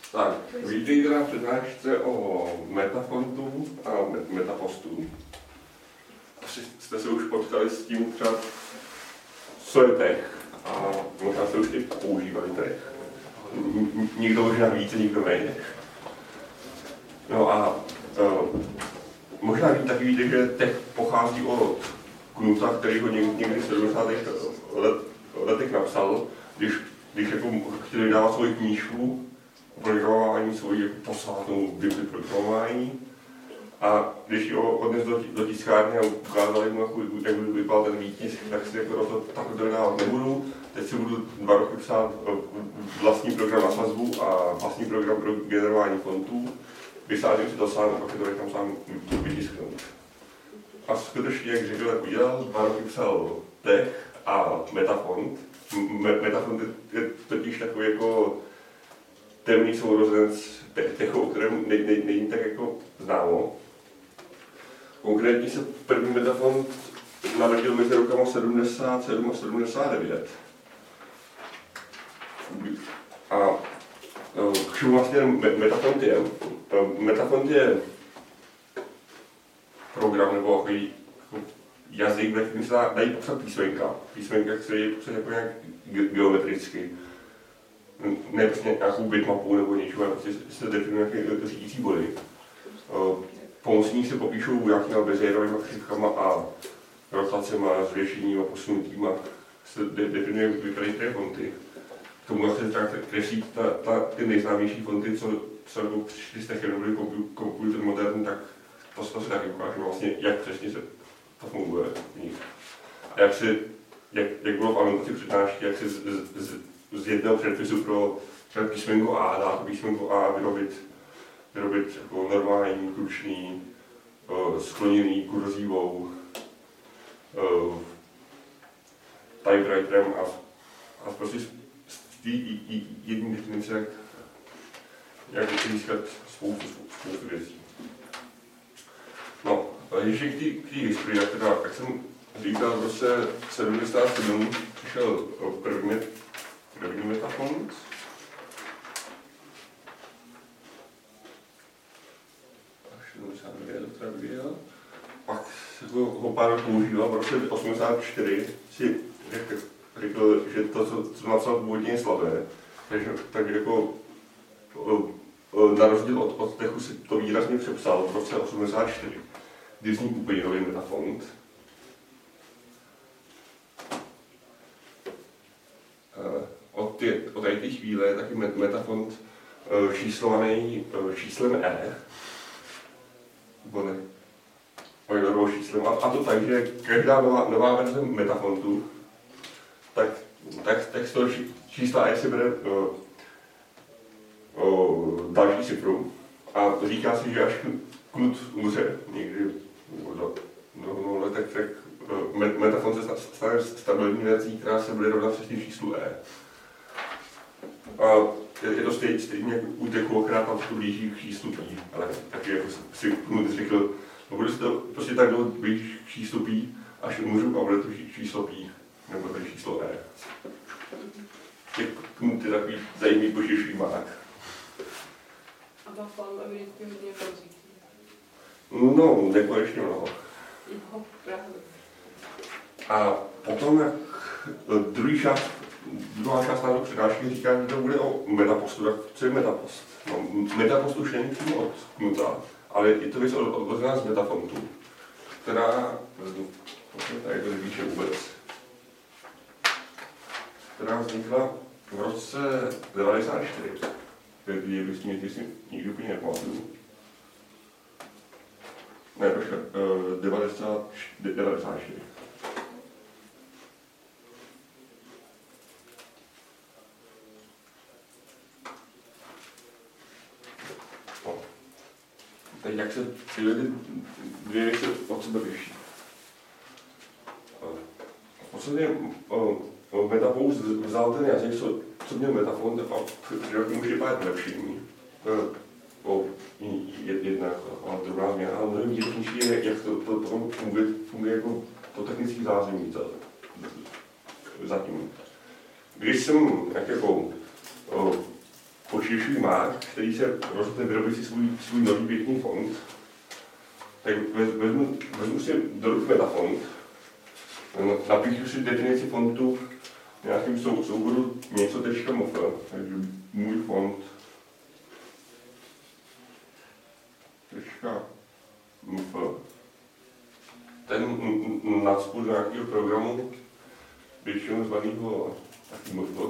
Tak, vítejte na přednášce o metafontu a metapostu. Asi jste se už potkali s tím třeba, co je tech, a možná jste už i používali tech. Někdo možná více, někdo méně. No a možná taky víte, že tech pochází od Knuta, který ho někdy v 70. letech napsal, když jako chtěli vydávat svoji knížku o programování, svoji jako posvátnou bibli programování. A když ji odnes do tiskárny a ukázali mu, jak vypadal ten výtisk, tak si jako rozhodl, takhle to vydávat nebudu. Teď si budu 2 roky psát vlastní program na sazbu a vlastní program pro generování fontů. Vysázím si to sám a pak si to nechám sám vytisknout. A skutečně, jak řekl, tak udělal, 2 roky psal tech a metafont. Metafont je totiž takový jako temný sourozenec techu, o kterém není tak jako známo. Konkrétně se první metafont narodil mezi rokama 77 a 79. A k čemu vlastně metafont je? Metafont je program nebo jazyk, ve kterém se dají popsat písmenka. Písmenka, který je popsat jako nějak geometricky. Ne prostě nějakou bitmapu nebo něčeho, ale prostě se definuje nějaké řídící body. Pomocník se popíšou nějakýma bezérovými křivkama a rotacema, zvětšením a posunutýma se definuje vypadají ty fonty. K tomu se kreslí ty nejznámější fonty, co přišli z technologie komputer moderní, tak to se taky ukáže vlastně, jak přesně se to funguje v nich. A jak bylo v anotaci přednášky, jak se z jednoho předpisu pro třeba písmenko A dá to písmenko A vyrobit jako normální, kručný, skloněný kurzívou, typewriterem a prostě z té jedné definice, jak získat spoustu věcí. No, ještě k té historii, jak jsem říkal, v roce 77 přišel první metafont. Pak ho pár let používal, v roce 84 si řekl, že to, co napsal, původně je slabé. Takže jako na rozdíl od techu si to výrazně přepsal v roce 84, kdy vznikl úplně nový metafont. Od té chvíle je taky metafont číslovaný číslem E. Nebo číslem. A to tak, že každá nová verze metafontu, tak z toho čísla E si bere další cifru. A říká si, že až Knut umře někdy do let, tak metafont se stane stabilní verzi, která se bude rovnat přesně číslu E. A je to stejně jako u techu, akorát tam se to blíží k číslu pi, ale taky jako si Knut řekl, no bude se to prostě tak dlouho blíží k číslu pi, až umřu a bude to číslo pi, nebo to číslo E. Knut je takový zajímavý poširší mák. A má fám evidentně hodně verzí. No, nekonečně mnoho. No, právě. A potom, jak druhá část náhodou přednášky říká, že to bude o metapostu. Tak co je metapost? No, metapost už není přímo od Knuta, ale je to věc odvozená z metafontu, která, tady to nepíše vůbec, která vznikla v roce 94, kdy bych si nikdy úplně nepamatuju. Ne, 94. Teď jak se tyhle dvě věci od sebe liší. V podstatě Metapost vzal ten jazyk, co měl metafont, a může vypadat lepší. Jedna a druhá změna, ale mnohem výjimečnější je, jak to potom funguje jako to technické zázemí zatím. Když jsem jako počítačový mák, který se rozhodne vyrobit si svůj nový pěkný fond, tak vezmu si do ruky metafond, napíšu si definici fontu v nějakém souboru něco.mf, takže můj fond .mf. Ten nacpu do nějakého programu, většinou zvaného taky mf.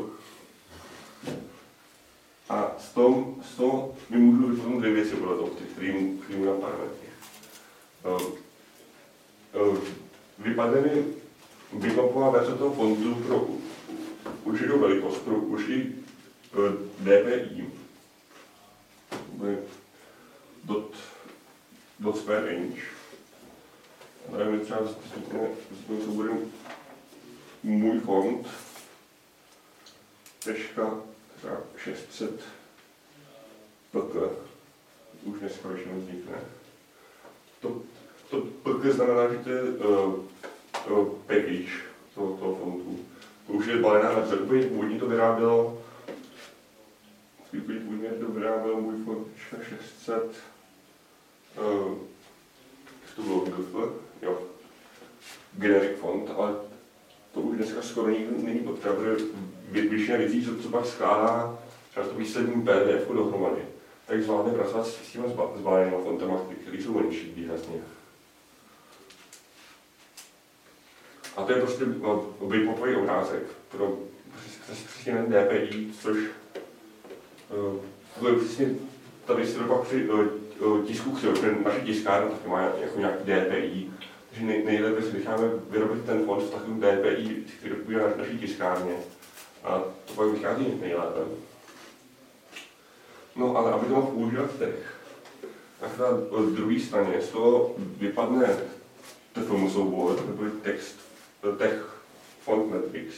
A z toho mi můžu vyplnout dvě věci podle toho, kterým dám parametry. Vypadne mi bitmapová verze toho fontu pro určitou velikost, pro určitý DPI. Dot square range. A tady mi třeba vznikne souborem můj fond třeba 600 pk. Už dneska většinou vznikne. To pk znamená, že to je package toho fontu. To už je balená verze. Úplně původně to vyrábělo můj fond 600 to bylo jo, generic font, ale to už dneska skoro nikdo není potřeba, protože většina věcí, co pak skládá třeba to výslední PDF dohromady, tak zvládne pracovat s těma zbálenými fontama, které jsou menší výrazně. A to je prostě bitmapový obrázek pro přesně ten DPI, což to je přesně tady se dopak při tisku křil, protože naše tiskárna taky má jako nějaký DPI, takže nejlépe si necháme vyrobit ten fond v takovém DPI, který odpovídá naší tiskárně. A to pak vychází nejlépe. No ale aby to mohl používat tech, tak na druhé straně z toho vypadne TFM soubor, nebo text, tech font matrix.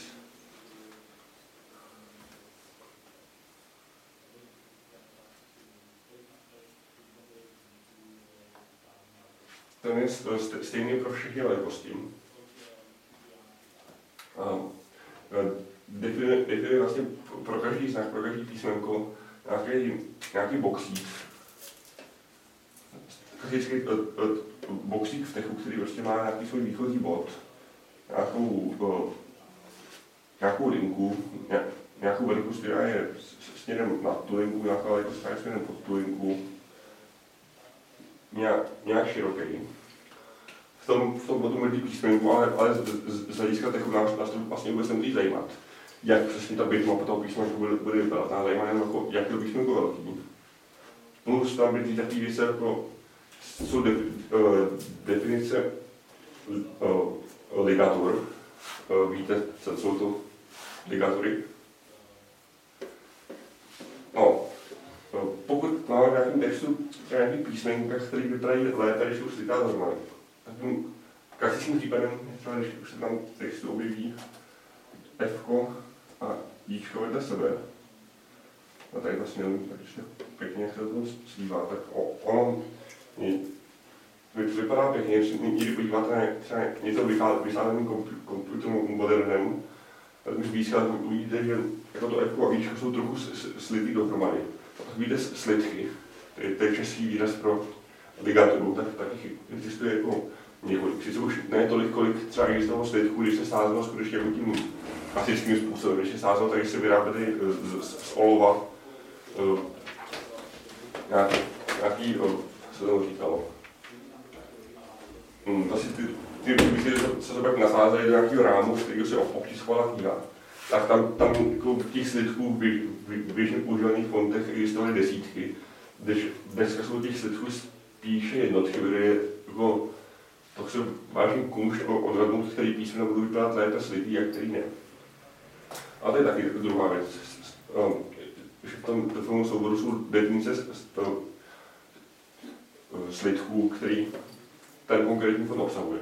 Ten je stejný pro všechny velikosti. Definuje vlastně pro každý znak, pro každý písmenko nějaký boxík. Klasický boxík v techu, který prostě má nějaký svůj výchozí bod, nějakou linku, nějakou velikost, která je směrem na tu linku, nějaká velikost, která je směrem pod tu linku, nějak široký. V tom potom mrdí písmenku, ale z hlediska techu nás to vlastně vůbec nemusí zajímat, jak přesně ta bitmapa toho písmenku bude vypadat. Nás zajímá jenom, jak je to písmenko velký. Plus tam byly takové věci, jako jsou definice ligatur. Víte, co jsou to ligatury? No, pokud máme v nějakém textu nějaký písmenkách, který vypadají lépe, když jsou slitá dohromady. Takovým klasickým případem je třeba, když už se tam v textu objeví F a Jíčko vedle sebe. A tady vlastně takže pěkně, jak se to slívá, tak ono vypadá pěkně, když podíváte na třeba něco vysládaným komputerem modernem, tak už zblízka uvidíte, že jako to F a Jíčko jsou trochu slitý dohromady. Takovýhle slitky, to je český výraz pro ligaturu, tak taky existuje jako několik. Sice už ne tolik, kolik třeba existovalo slitku, když se sázelo skutečně jako tím klasickým způsobem. Když se sázelo, tak se vyráběly z olova nějaký se to říkalo. Asi ty ruby se pak nasázejí do nějakého rámu, z kterého se obtiskovala kniha. Tak tam jako v těch slitků v běžně používaných fontech existovaly desítky, když dneska jsou těch slitků spíše jednotky, kde jako, to se vážný kumšt odhadnout, který písmena budou vypadat lépe slitý a který ne. A to je taky druhá věc. Že v tom souboru jsou definice slitků, který ten konkrétní fond obsahuje.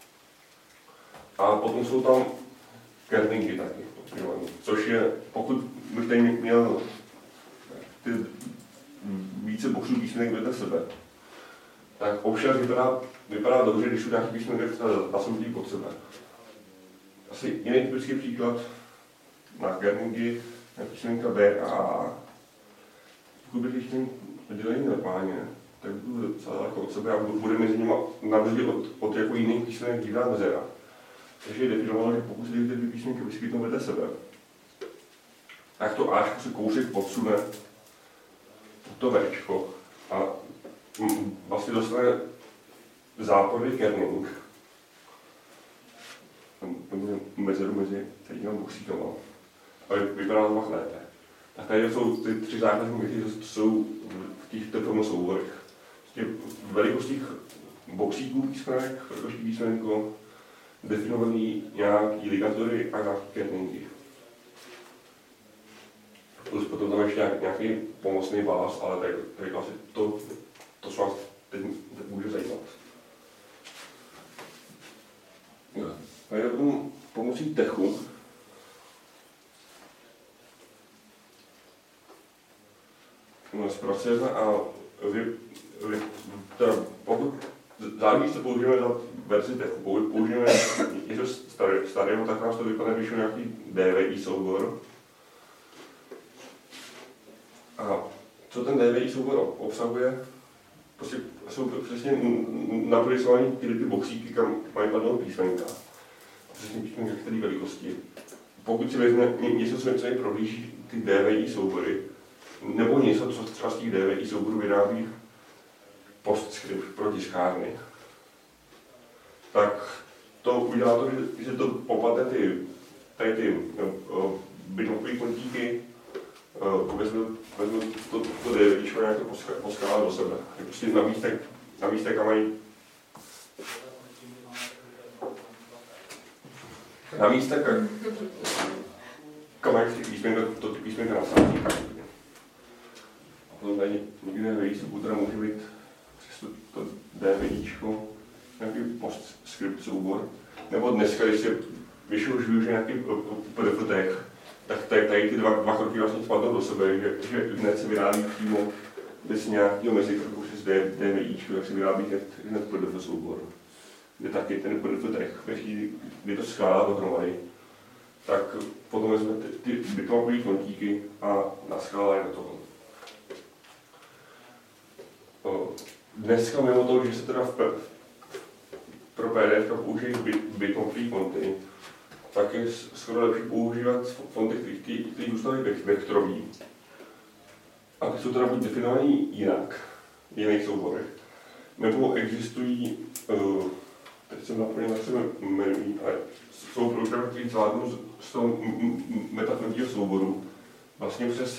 A potom jsou tam kerningy taky. Což je, pokud bych tady měl ty více boxů písmenek vedle sebe, tak občas vypadá dobře, když jsou nějaký písmenek nasoudí pod sebe. Asi jiný typický příklad na kerningy, na písmenka B a A. pokud bych chtěl dělení normálně, tak budu docela daleko od sebe a bude mezi nimi na rozdíl od jako jiných písmenek divná mezera. Takže je definováno, že pokud se ty dvě písmenky vyskytnou vedle sebe, tak to Ačko se kousek podsune to Včko a vlastně dostane záporný kerning. Nebo mezeru mezi těma boxíkama. Ale vypadá to lépe. Tak tady jsou ty tři základní věci, co jsou v těch teplných souborech. V velikostích boxíků písmenek, velikosti písmenko, definovaný nějaký ligatury a nějaký kerningy. Plus potom tam ještě nějaký pomocný vás, ale tak asi to se vás teď může zajímat. Tady potom pomocí techu zpracujeme a teda pokud záleží, co použijeme za verzi techu, pokud použijeme něco starého, tak nás to vypadne, když nějaký DVI soubor. A co ten DVI soubor obsahuje? Prostě jsou přesně naprojektovány ty boxíky, kam mají padnout písmenka. Přesně písmenka k té velikosti. Pokud si vezme něco, co mi prohlíží ty DVI soubory, nebo něco, co třeba z těch DVI souborů vyrábí postscript pro tiskárny, tak to udělá to, že to popadne ty bitmapové kontíky, vezmu to DVIčko nějak to poskládat do sebe. Prostě na místech, kam mají na místech, kam mají ty písmenka napsání. A potom tady někde DVI souboru může být přes to DVIčko, nějaký postscript soubor. Nebo dneska, když se využiju nějaký PDF tag, tak tady ty dva kroky vlastně spadnou do sebe, že hned se vyrábí přímo bez nějakého mezikroku přes DVIčko, jak se vyrábí hned PDF soubor. Kde taky ten PDF tag, kdy to skládá dohromady, tak potom vezme ty bitmapové kontíky a naskládají do toho. Dneska mimo toho, že se teda pro PDF použijí bitmapové fonty, tak je skoro lepší používat fonty, které zůstávají vektorový. A ty jsou teda buď definovaný jinak, v jiných souborech, nebo existují, teď jsem naplněn, jak se jmenují, ale jsou programy, které zvládnou z toho metafondního souboru vlastně přes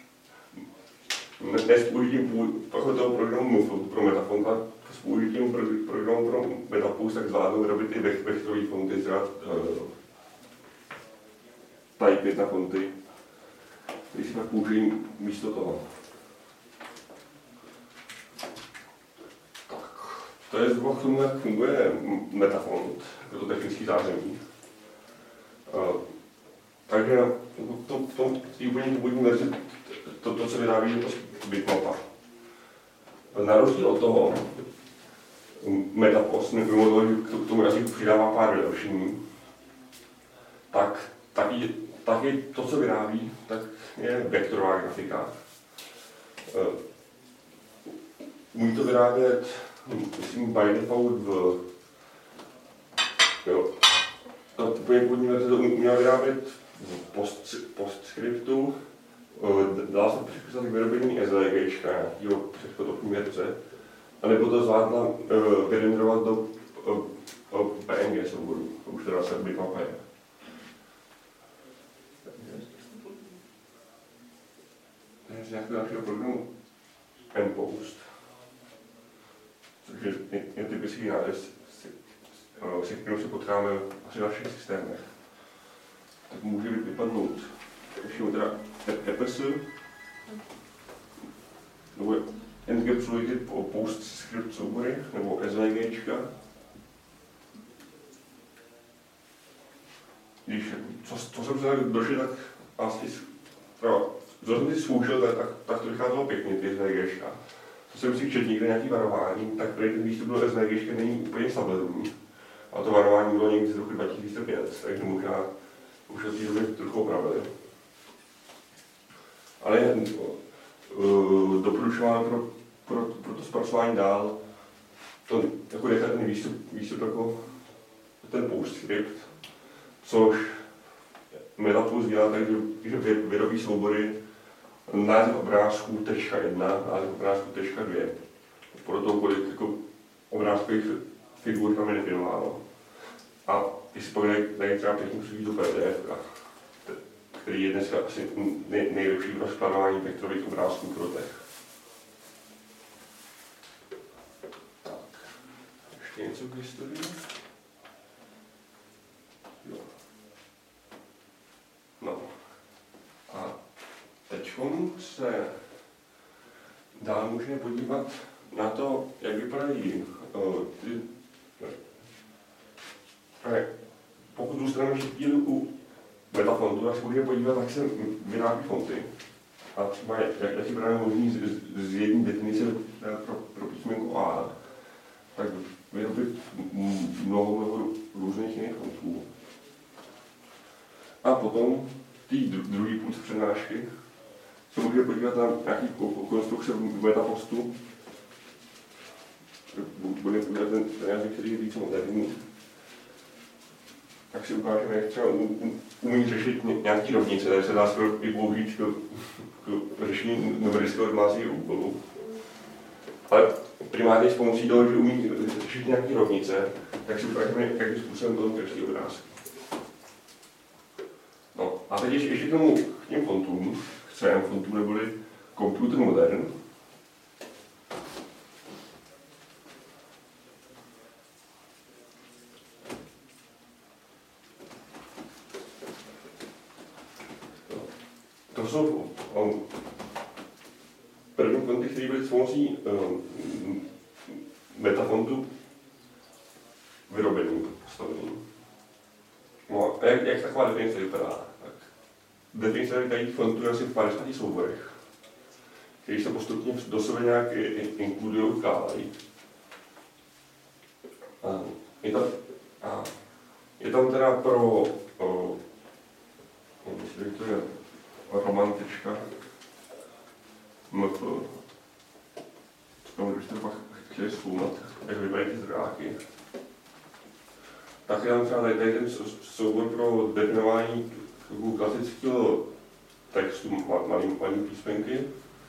ne s použitím toho programu MUFL pro Metafont, a s použitím programu pro Metapus, tak zvládnou vyrobit i vektorové fonty, třeba type 1 fonty, které si pak použijí místo toho. Tak, to je zhruba k tomu, jak funguje Metafont, jako to technický zázemí. Takže v tom úplně původní verzi to, co vyrábí, je to bitmapa. Na rozdíl od toho, Metapost, mimo toho, že k tomu jazyku přidává pár vylepšení, tak taky to, co vyrábí, tak je vektorová grafika. Umí to vyrábět, myslím, by default to původní verze to uměla vyrábět v postscriptu. Dá se přepisat k vyrobení SVGčka, nějakého předchodovní verze, anebo to zvládla vyrenderovat do PNG souboru, to už teda se bitmapa je. Z nějakého dalšího programu npost, což je typický název, se kterou se potkáme asi na všech systémech. Tak může vypadnout ještě teda EPS, nebo encapsulated postscript soubory, nebo SVGčka. Co jsem se došel, tak asi co jsem si zkoušel, tak to vycházelo pěkně, ty SVGčka. Co jsem si četl někde nějaký varování, tak tady ten výstup do SVGčka není úplně stabilní. A to varování bylo někdy z roku 2005, takže možná už to ty doby trochu opravili. Ale doporučováno pro to zpracování dál. To jako nechat ten výstup jako ten PostScript, což Metapost dělá tak, že vyrobí soubory název obrázků .1, název obrázků .2. Podle toho, kolik jako obrázkových figur tam je definováno. A jestli pak dají třeba pěkný přijít do PDF, který je dneska asi nejlepší pro skladování vektorových obrázků pro tech. Tak, ještě něco k historii. Jo. No. A teď se dál můžeme podívat na to, jak vypadají ty. Pokud zůstaneme chvíli u Metafontu, tak se můžeme podívat, jak se vyrábí fonty. A třeba jak je právě možný z jedné definice pro písmenko A, tak vyrobit mnoho různých jiných fontů. A potom tý druhý půl přednášky se můžeme podívat na nějaký konstrukce v Metapostu. Bude ten jazyk, který je více moderní. Tak si ukážeme, jak třeba umí řešit nějaký rovnice, takže se dá i použít k řešení numerického odmázení úkolu. Ale primárně s pomocí toho, že umí řešit nějaký rovnice, tak si ukážeme, jakým způsobem potom kreslí obrázky. No a teď ještě k těm fontům, k CM fontům neboli Computer Modern. To jsou první fonty, které byly s pomocí Metafontu vyrobený, postavený. No a jak taková definice vypadá? Tak definice vypadají fontů je asi v 50 souborech, který se postupně do sebe nějak inkludují, vkládají. Je tam teda pro myslím, že to je romantička, MP. Říkám, že jste pak chtěli zkoumat, jak vypadají ty zdráky. Tak je tam třeba tady ten soubor pro definování klasického textu malý písmenky.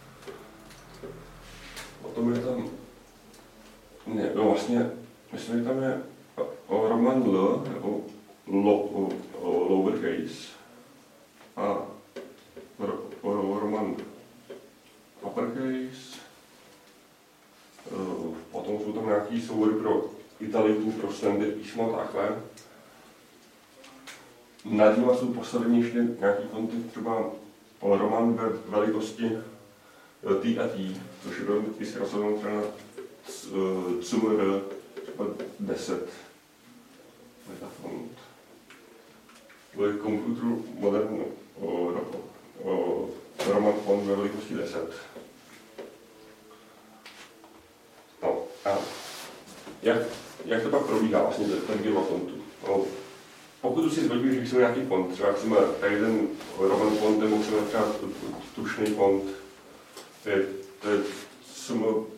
Potom je tam, vlastně, myslím, že tam je Roman L, nebo lowercase, a Roman uppercase, potom jsou tam nějaký soubory pro italiku, pro slandy písmo a takhle. Nad nimi jsou postaveny ještě nějaký fonty, třeba Roman ve velikosti T a T, což je velmi zkracované třeba na CMR třeba 10. Metafont. To je Computer Modern Roman font ve velikosti 10. No a jak to pak probíhá vlastně ten výroba fontu? No, pokud si zvodíme, že chceme nějaký font, třeba chceme tady ten Roman font, nebo chceme třeba tušný font, to je SMB,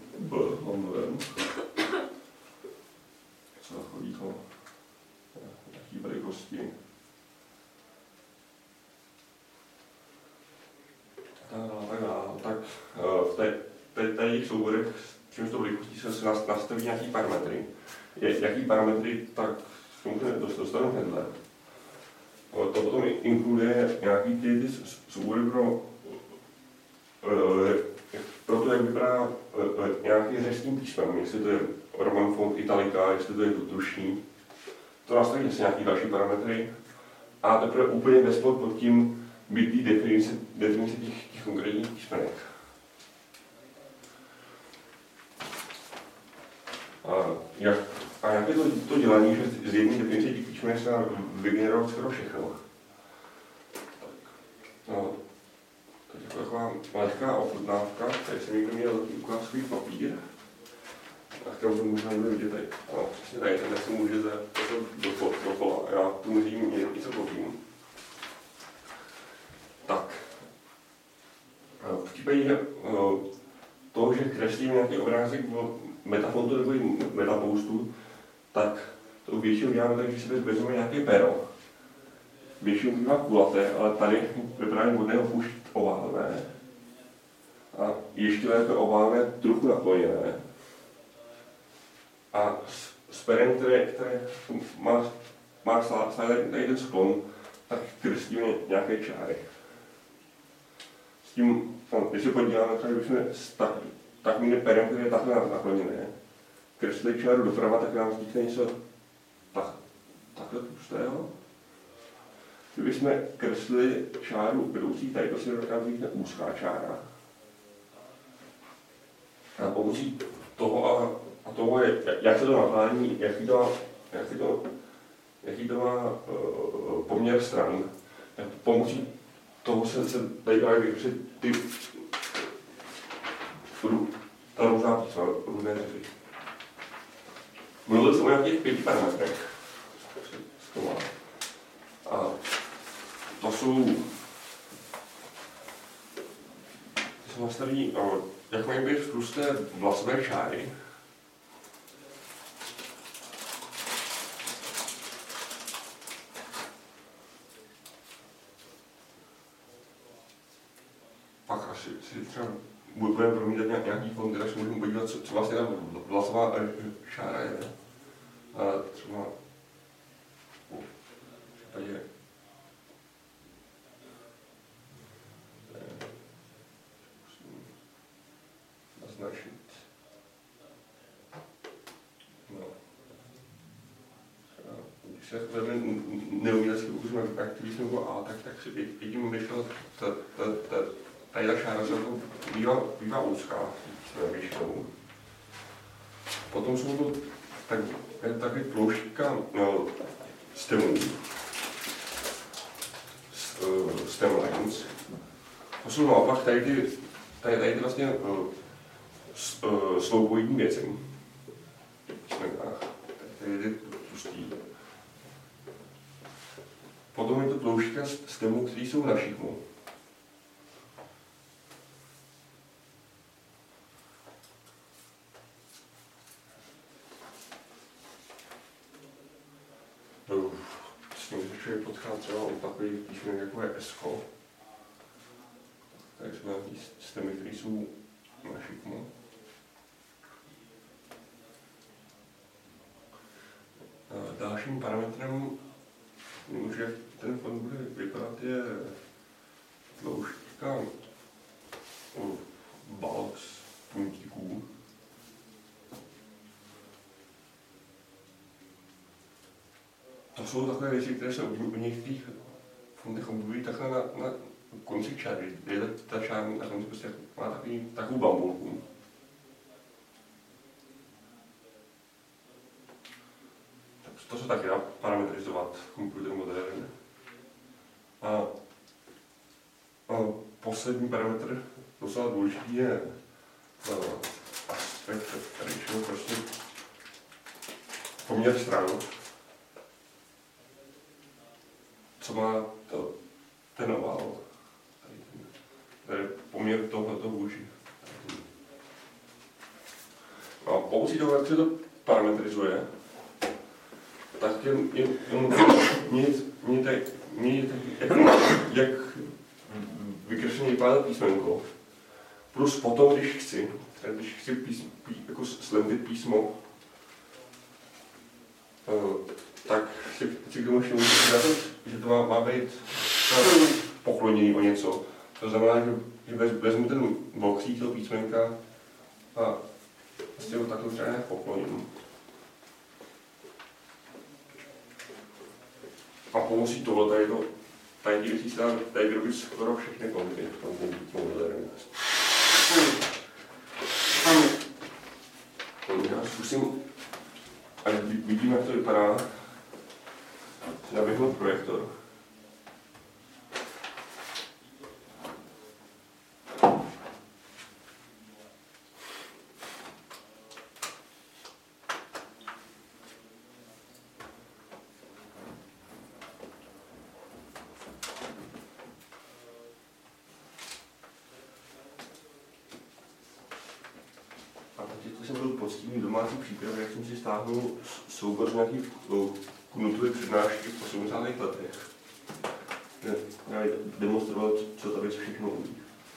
co chodí to, jaký velikosti. Tak v těch souborech s těmito velikostí se nastaví nějaký parametry. Jaký parametry, tak dostanu hnedle. To potom inkluduje nějaký ty soubory pro to, jak vypadá nějaký řecký písmen, jestli to je Roman font italika, jestli to je tušný. To nastaví zase nějaký další parametry. A teprve úplně pod tím být definice těch konkrétních písmenek. A jak je to dělání, že z jedné definice těch písmenek se dá vygenerovat skoro všechno? No, to je taková lehká ochutnávka, tady jsem někdo měl ukázkový papír, a kterou to možná nebude vidět tady. No, přesně tady, ten se můžete dokola, já tu mezi něco povím. Tak, v případě toho, že kreslím nějaký obrázek o metafontu nebo metapoustu, tak to většinou děláme tak, že si vezmeme nějaké pero. Většinou bývá kulaté, ale tady vypadá vhodné ho použít oválné. A ještě lépe oválné, trochu nakloněné. A s perem, které má tady ten sklon, tak kreslíme nějaké čáry. S tím, když se podíváme, tak bychom s takovým perem, které je takhle nakloněné, kreslili čáru doprava, tak nám vznikne něco takhle tlustého. Kdybychom kreslili čáru vedoucí tady, to si nám vznikne úzká čára. A pomocí toho a toho je, jak se to naklání, jaký to má poměr stran, tak pomocí toho se tady dají vykreslit ta různá písma, různé řezy. Mluvil jsem o nějakých 5 parametrech. A to jsou nastaví, jak mají být prosté vlasové čáry. Pak asi si třeba budeme promítat nějaký fond, kde se můžeme podívat, co vlastně ta vlasová čára je. A třeba v případě naznačit. No. Když se vezme neumělecký pokus na aktivismu nebo A, tak si vidím, že tady ta šára bývá úzká, většinou. Potom jsou to taky ploušťka stemů, stem lines. To jsou naopak tady ty vlastně sloupoidní věci. Tady ty tlustý. Potom je to ploušťka stemů, které jsou na šikmu. S tím se člověk potká třeba o takový písmen, jako je esko. Takže jsou nějaký stemy, které jsou na šikmu. Dalším parametrem, že ten fond bude vypadat, je tloušťka balk z puntíků. To jsou takové věci, které se u některých fondech objevují takhle na konci čáry, kde ta čára na konci prostě má takovou bambulku. To se taky dá parametrizovat computer modern. A poslední parametr, docela důležitý, je aspekt ratio, prostě poměr stran. Co má ten ovál, to je poměr tohoto vůči. A pomocí toho, jak se to parametrizuje, tak mějte jak vykresleně vypadá písmenko. Plus potom, když chci jako slentit písmo, tak si k tomu ještě můžu dát, že to má být pokloněný o něco. To znamená, že vezmu ten boxík toho písmenka a vlastně ho takhle třeba nějak pokloním. A pomocí tohle tady ty věci se dá tady vyrobit skoro všechny fondy v tom modernu. Já zkusím, ať vidím, jak to vypadá, si naběhnout projektor. jsem byl poctivý domácí přípravě, jak jsem si stáhnul soubor z nějakých Knutovy přednášky v 80. letech. Já demonstroval, co ta věc všechno umí.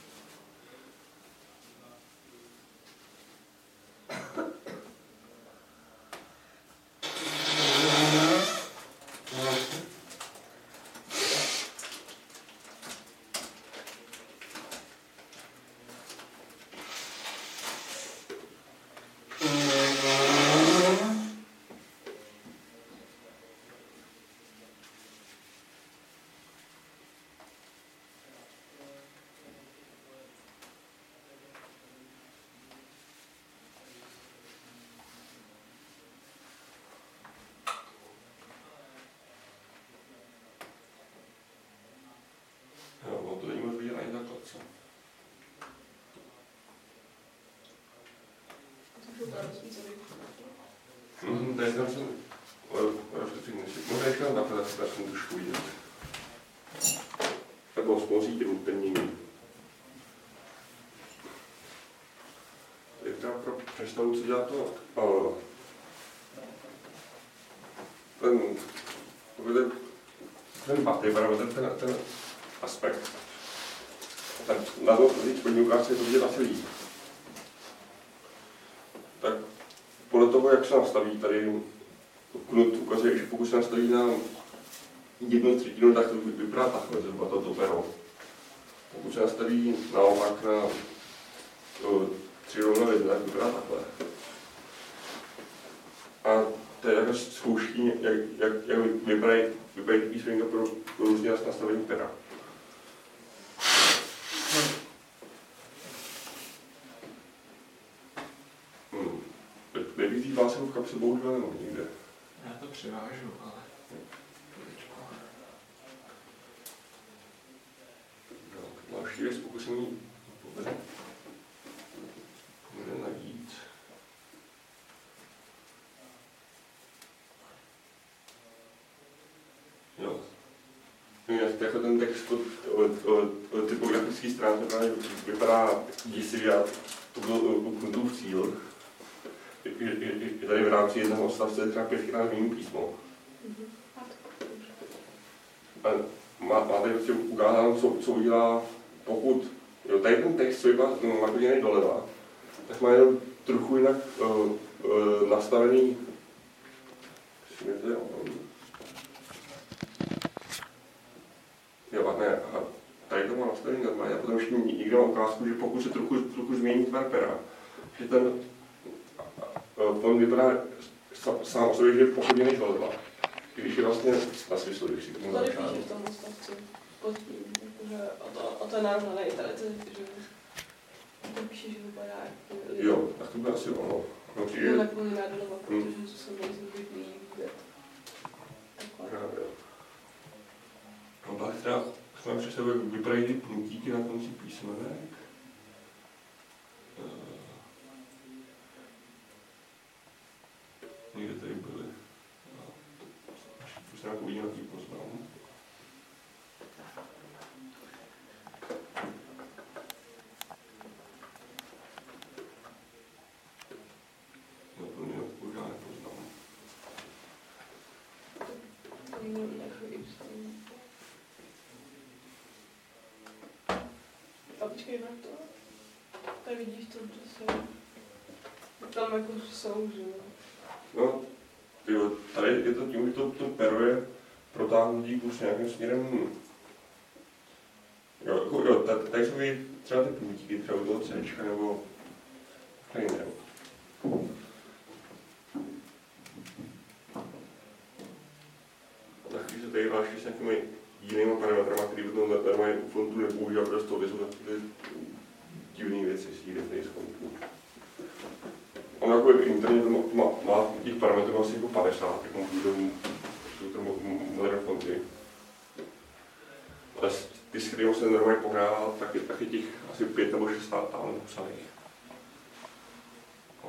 To není moc vidět ani takhle, co? Tady tam jsem možná ještě mám takhle, tak jsem trošku vidět. Nebo s pomocí temnění. Je třeba pro představu, co dělá to ten parametr, ten aspekt. Tak na to spodní ukázce je to vidět asi líp. Tak podle toho, jak se nastaví tady Knut ukazuje, že pokud se nastaví na 1/3, tak to vypadá takhle, zhruba toto pero. Pokud se nastaví naopak na 3/1, tak vypadá takhle. A to je jako zkoušky, jak vypadají písmenka pro různě nastavení pera. Nevyzývá se ho v kapse, bohužel nemám nikde. Já to převážu, ale... Další věc, pokusím jí povede najít. Jo. Jako ten text od typografické stránky vypadá děsivě a to byl Knutův cíl. Je tady v rámci jednoho odstavce třeba 5krát změním písmo. Máte prostě ukázáno, co udělá, pokud tady ten text, co je naklněný doleva, tak má jenom trochu jinak nastavený. Jo, ne, tady to má nastavený normálně a potom ještě někde mám ukázku, že pokud se trochu změní tvar pera, že ten on vypadá sám o sobě, že je pochodně než doleva. Když je vlastně na smyslu, když si k tomu začánu. Tady píše v tom odstavci pod tím, že o to je nárovené i tady, že to píše, že vypadá jako... Jo, tak to bude asi ono. No, přijde... naklonjená doleva, protože to jsem nejsem zvyklý vidět. Takhle. No tak teda, jsme představu, jak vypadají ty puntíky na konci písmenek. Někde tady byly. Už se nějakou uvidíme na tý poznám. No to mě už já nepoznám. A počkej na to. Tady vidíš to, že jsou. Tam jako jsou, že jo. No, tyjo, tady je to tím, že to pero je protáhnutí kus nějakým směrem. Jo, tady jsou třeba ty puntíky, třeba u toho Cčka nebo tady ne. Tak když se tady váží s nějakými jinými parametrama, který by to normálně u fontu nepoužíval, protože to jsou takové divné věci s tím definicí fontu. Ono jako interně má těch parametrů asi jako 50, jako jsou to moderné fonty. Ale ty, s kterými se normálně pohrál, tak je těch asi 5 nebo 6 tam napsaných. No.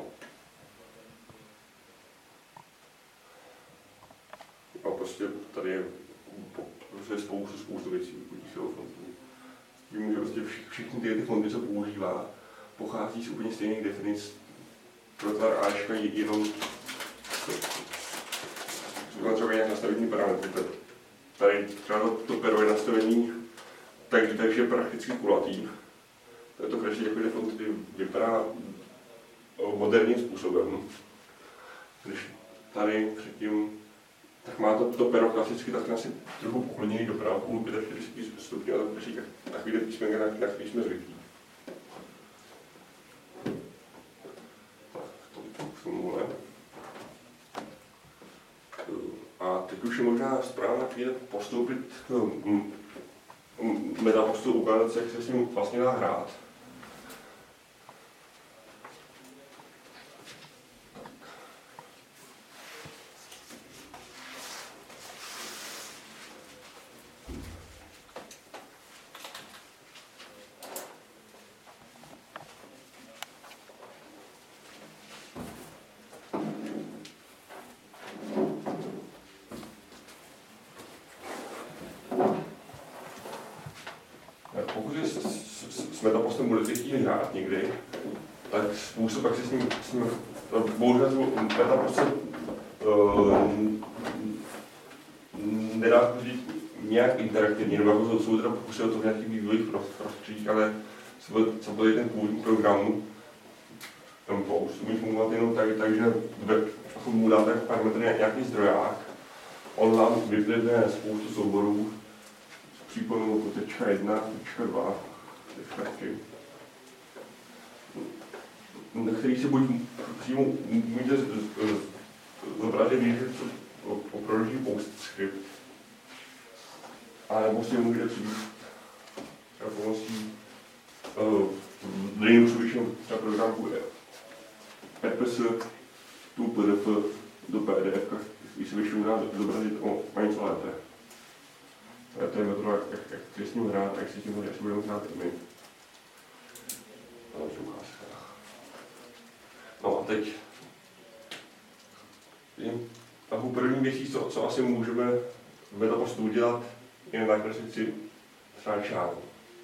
A prostě tady je spoustu věcí u těch fontů. Tím, že prostě všechny ty fonty, co používá, pochází z úplně stejných definic pro tvar Ačka jenom třeba nějak nastavení parametry. Tady třeba to pero je nastavený takže prakticky kulatý. To kreslí jako fond vypadá moderním způsobem. Když tady předtím, tak má to pero klasicky tak asi trochu pokloněný doprava, půl 45 stupňů, ale kreslí takovýhle písmenka, na který jsme zvyklí. A teď už je možná správná chvíle postoupit metapostu, ukázat se, jak se s ním vlastně dá hrát. Pokud s metapostem budete chtít hrát někdy, tak způsob, jak se s ním bohužel metapost se nedá říct nějak interaktivně, nebo jako jsou teda pokusy o to v nějakých vývojích prostředích, ale co byl ten původní programu, ten post umí fungovat jenom tak, že mu dáte parametry na nějaký zdroják, on vám vyplivne spoustu souborů, přípojnou tečka 1, tečka 2, tečka 3, na který si buď přímo můžete zobrazit, když opravdu PostScript, anebo si můžete přijít třeba pomocí Linuxu třeba programku EPS, tu PDF do PDF, když se vyšlo dá zobrazit o něco lépe. To je metoda, jak si s ním hrát a jak si tím hrát, až budeme hrát i my. No a teď takovou první věcí, co asi můžeme v metapostu udělat, je nakreslit si třeba čáru.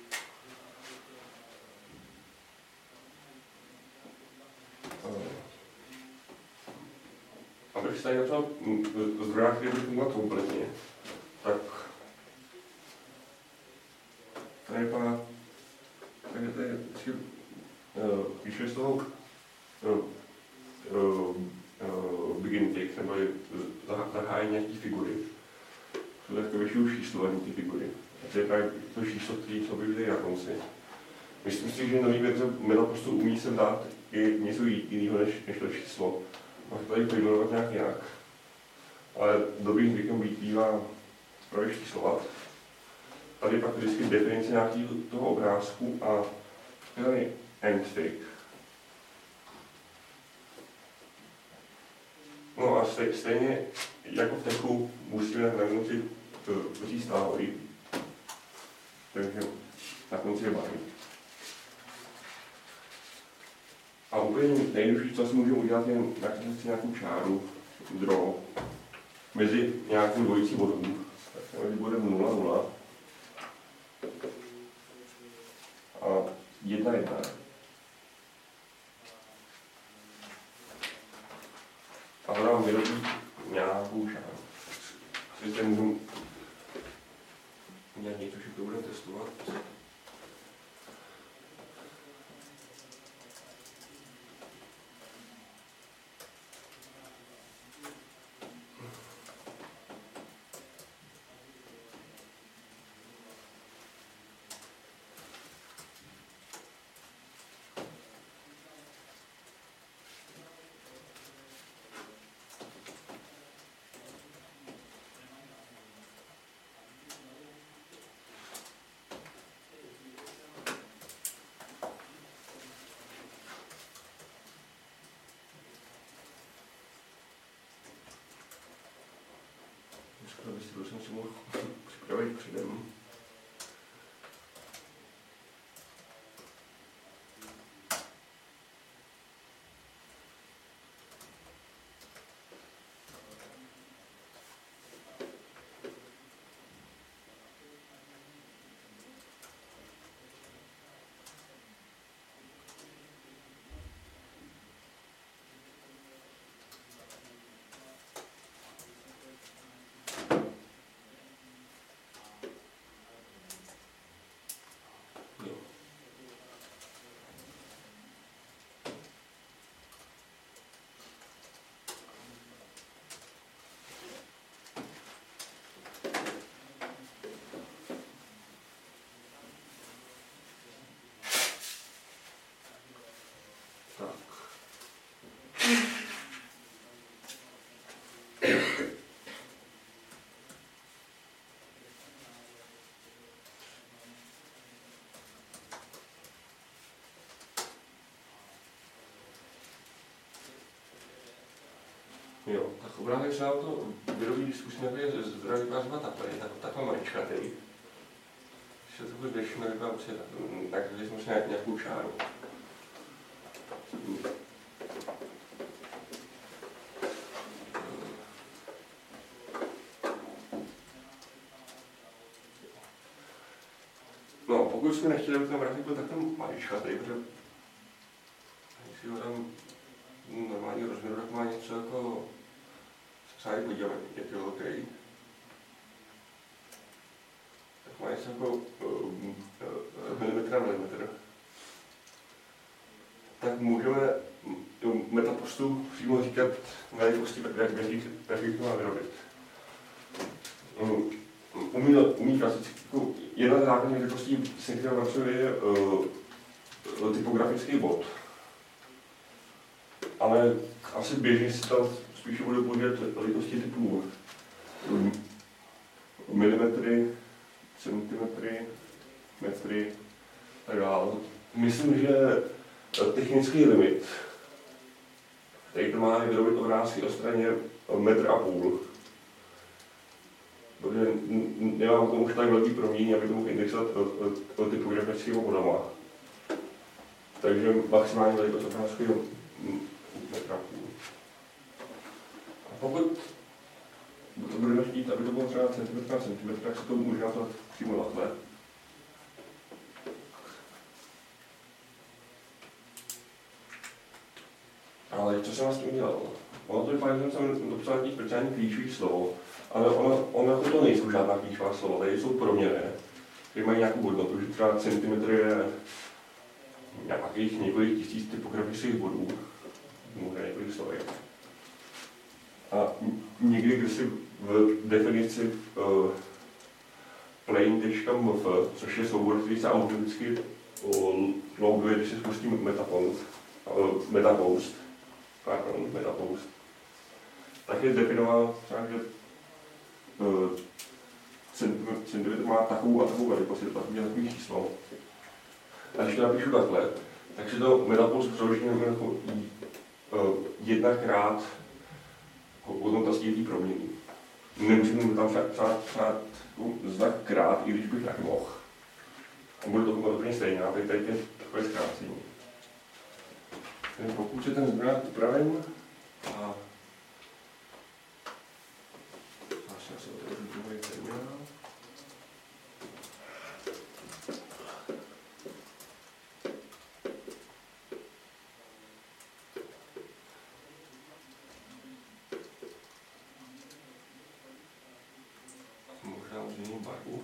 Abych si tady napsal zdroják, který bude fungovat kompletně, tak tady vypadá, takže tady vždycky píše z toho begin text, nebo zahájení nějaký figury. Jsou to takové číslované ty figury. A to je právě to číslo, které jsou vyšly na konci. Myslím si, že nový verze metapostu umí se dát i něco jiného než to číslo. Máš tady pojmenovat nějak jinak. Ale dobrým zvykem bývá právě číslovat. Tady pak vždycky definice nějakého toho obrázku a tady endfig. No a stejně jako v techu musíme na konci říct ahoj. Takže na konci je bye. A úplně nejjednodušší, co si můžeme udělat, je nakreslit si nějakou čáru, draw, mezi nějakou dvojicí bodů. Tak mezi bodem 0, 0 a 1, 1. A to nám vyrobí nějakou čáru. Si zde můžu udělat něco, že to budeme testovat. To jsem si mohl připravit předem. Jo, tak obrázek se nám to vyrobí, když zkusíme jako zdravý pásma takhle maličkatý. Když se trochu zdešíme, tak vám si nakryli jsme si nějakou čáru. No, pokud jsme nechtěli, aby ten obrázek byl takhle maličkatý, protože když si ho tam normální rozměru, tak má něco jako třeba i podívat, jak je velký. Tak má něco jako milimetr na milimetr. Tak můžeme metapostu přímo říkat velikosti, jak to má vyrobit. Umí klasickou, jedna z základních velikostí synchronografu je typografický bod. Ale asi běžně si tam spíše budu používat velikosti typů milimetry, centimetry, metry, tak dále. Myslím, že technický limit, který to má vyrobit obrázky o straně 1,5 metru. Protože nemám tomu už tak velký promění, aby to mohl indexovat typografického bodama. Takže maximální velikost obrázku je 1,5 metru. A pokud to budeme chtít, aby to bylo třeba centimetr na centimetr, tak se to může napsat přímo takhle. Ale co jsem vlastně udělal? Ono to vypadá, že jsem dopsal nějaký speciální klíčový slovo, ale ono to nejsou žádná klíčová slova, tady jsou proměnné, které mají nějakou hodnotu, že třeba centimetr je nějakých několik tisíc typografických bodů, může několik slovek. A někdy, když si v definici plain.mf, což je soubor, který se automaticky loaduje, když si spustím metapost, tak je definován třeba, že centimetr má takovou a takovou velikost, je to takový číslo. A když to napíšu takhle, takže to metapost přeložíme jako 1x hodnota stílí proměny. Nemusím tam psát znak krát, i když bych tak mohl. A bude to úplně stejné, a tady je takové zkrácení. Pokud se ten zbrát upravím a vlastně se otevřu druhý terminál. Možná změním barvu.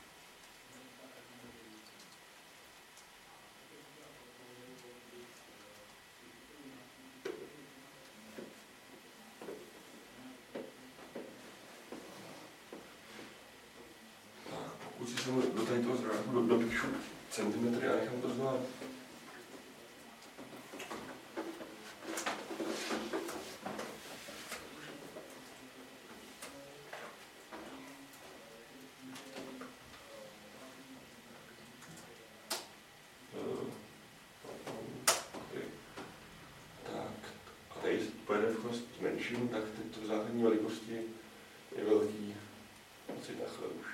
Pokud si jsem do tady toho zrádku dopíšu centimetry a nechám to znát. Menším, tak tyto základní velikosti je velký, asi takhle už.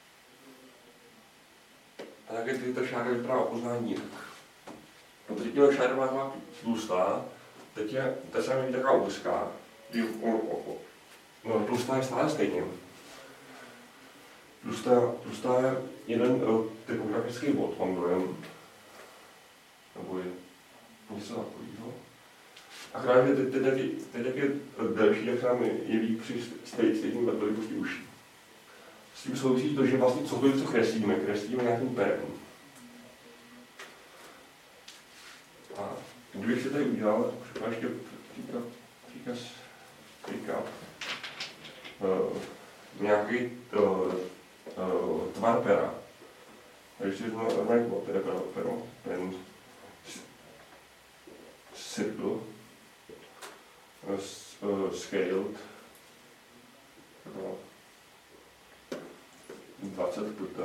A také ta šára vypadá poznání jinak. No teď měla šára má tlustá, teď se mi taková úzká, no tlustá je stále stejně. Tlustá je jeden typografický bod, mám dojem, nebo je něco takového. Akorát, že teď jak je delší, tak se nám jeví při stejným velikosti uší. S tím souvisí to, že vlastně cokoliv, co kreslíme nějakým perem. A kdybych si tady udělal, třeba ještě říkat nějaký tvar pera. Takže si vezmu normální pero, pen, circle, scaled, 20 půjta.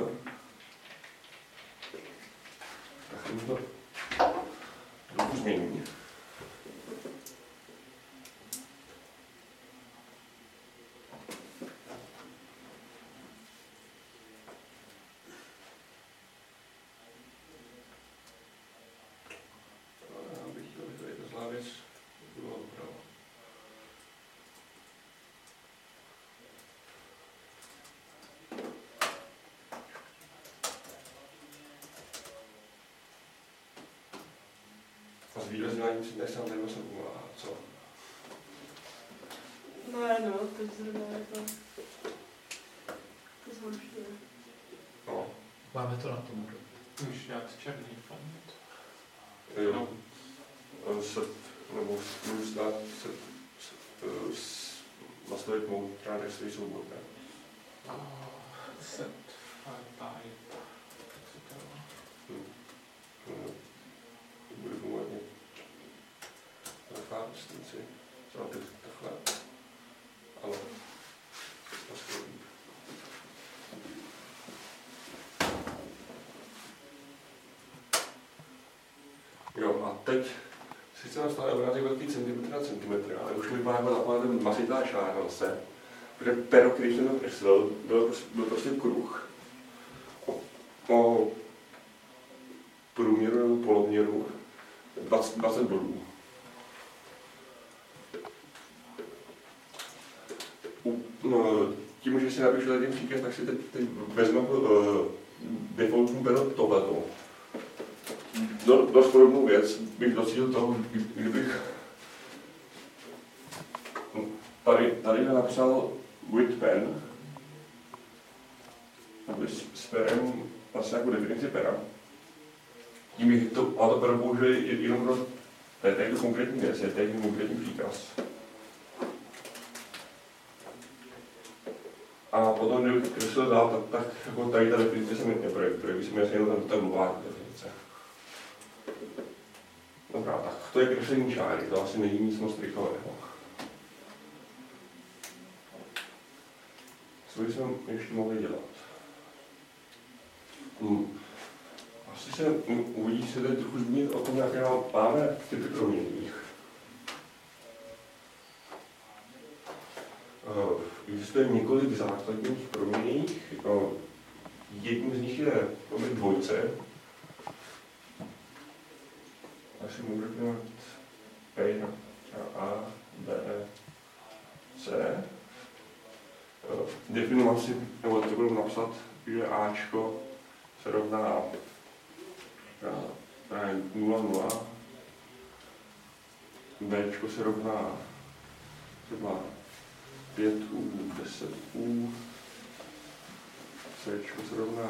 Tak už to trochu změní. A s výrazněním přijde se na téma se a co? No, teď zrovna jako... To zhoršuje. No. Máme to na tom. Můžeš dát černý fond. Jo. Nebo můžu dát nastavit mou trádek svý soubor, ne? Set by. Bude fungovat taková distanci. Třeba teď takhle. Ano. Jo, a teď sice nastane obrázek velký centimetr na centimetr, ale už mi byla taková ten masitá čára zase, protože pero, který jsem tam kreslil, byl prostě kruh o průměru nebo poloměru 20 bodů. Tím, že si napíšu tady ten příkaz, tak si teď vezmu defaultní pero tohleto. Dost podobnou věc bych docílil toho, kdybych tady napsal with pen, aby s perem vlastně jako definici pera. Tím bych to pero použil jenom pro tady tu konkrétní věc, je tady konkrétní příkaz. A potom, kdybych kreslil dál, tak jako tady ta definice se mi neprojektoruje, když jsem jasně jenom ta dlouhá definice. Dobrá, tak to je kreslení čáry, to asi není nic moc rychlého. Co bychom ještě mohli dělat? Asi se uvidí se tady trochu zmínit o tom, jaké máme typy proměnných. Existuje několik základních proměnných. Jedním z nich je dvojce. Asi můžu dělat P A, B, C. Definovat si, nebo to budu napsat, že Ačko se rovná 0,0, Bčko se rovná třeba 5U, 10U, Cčko se rovná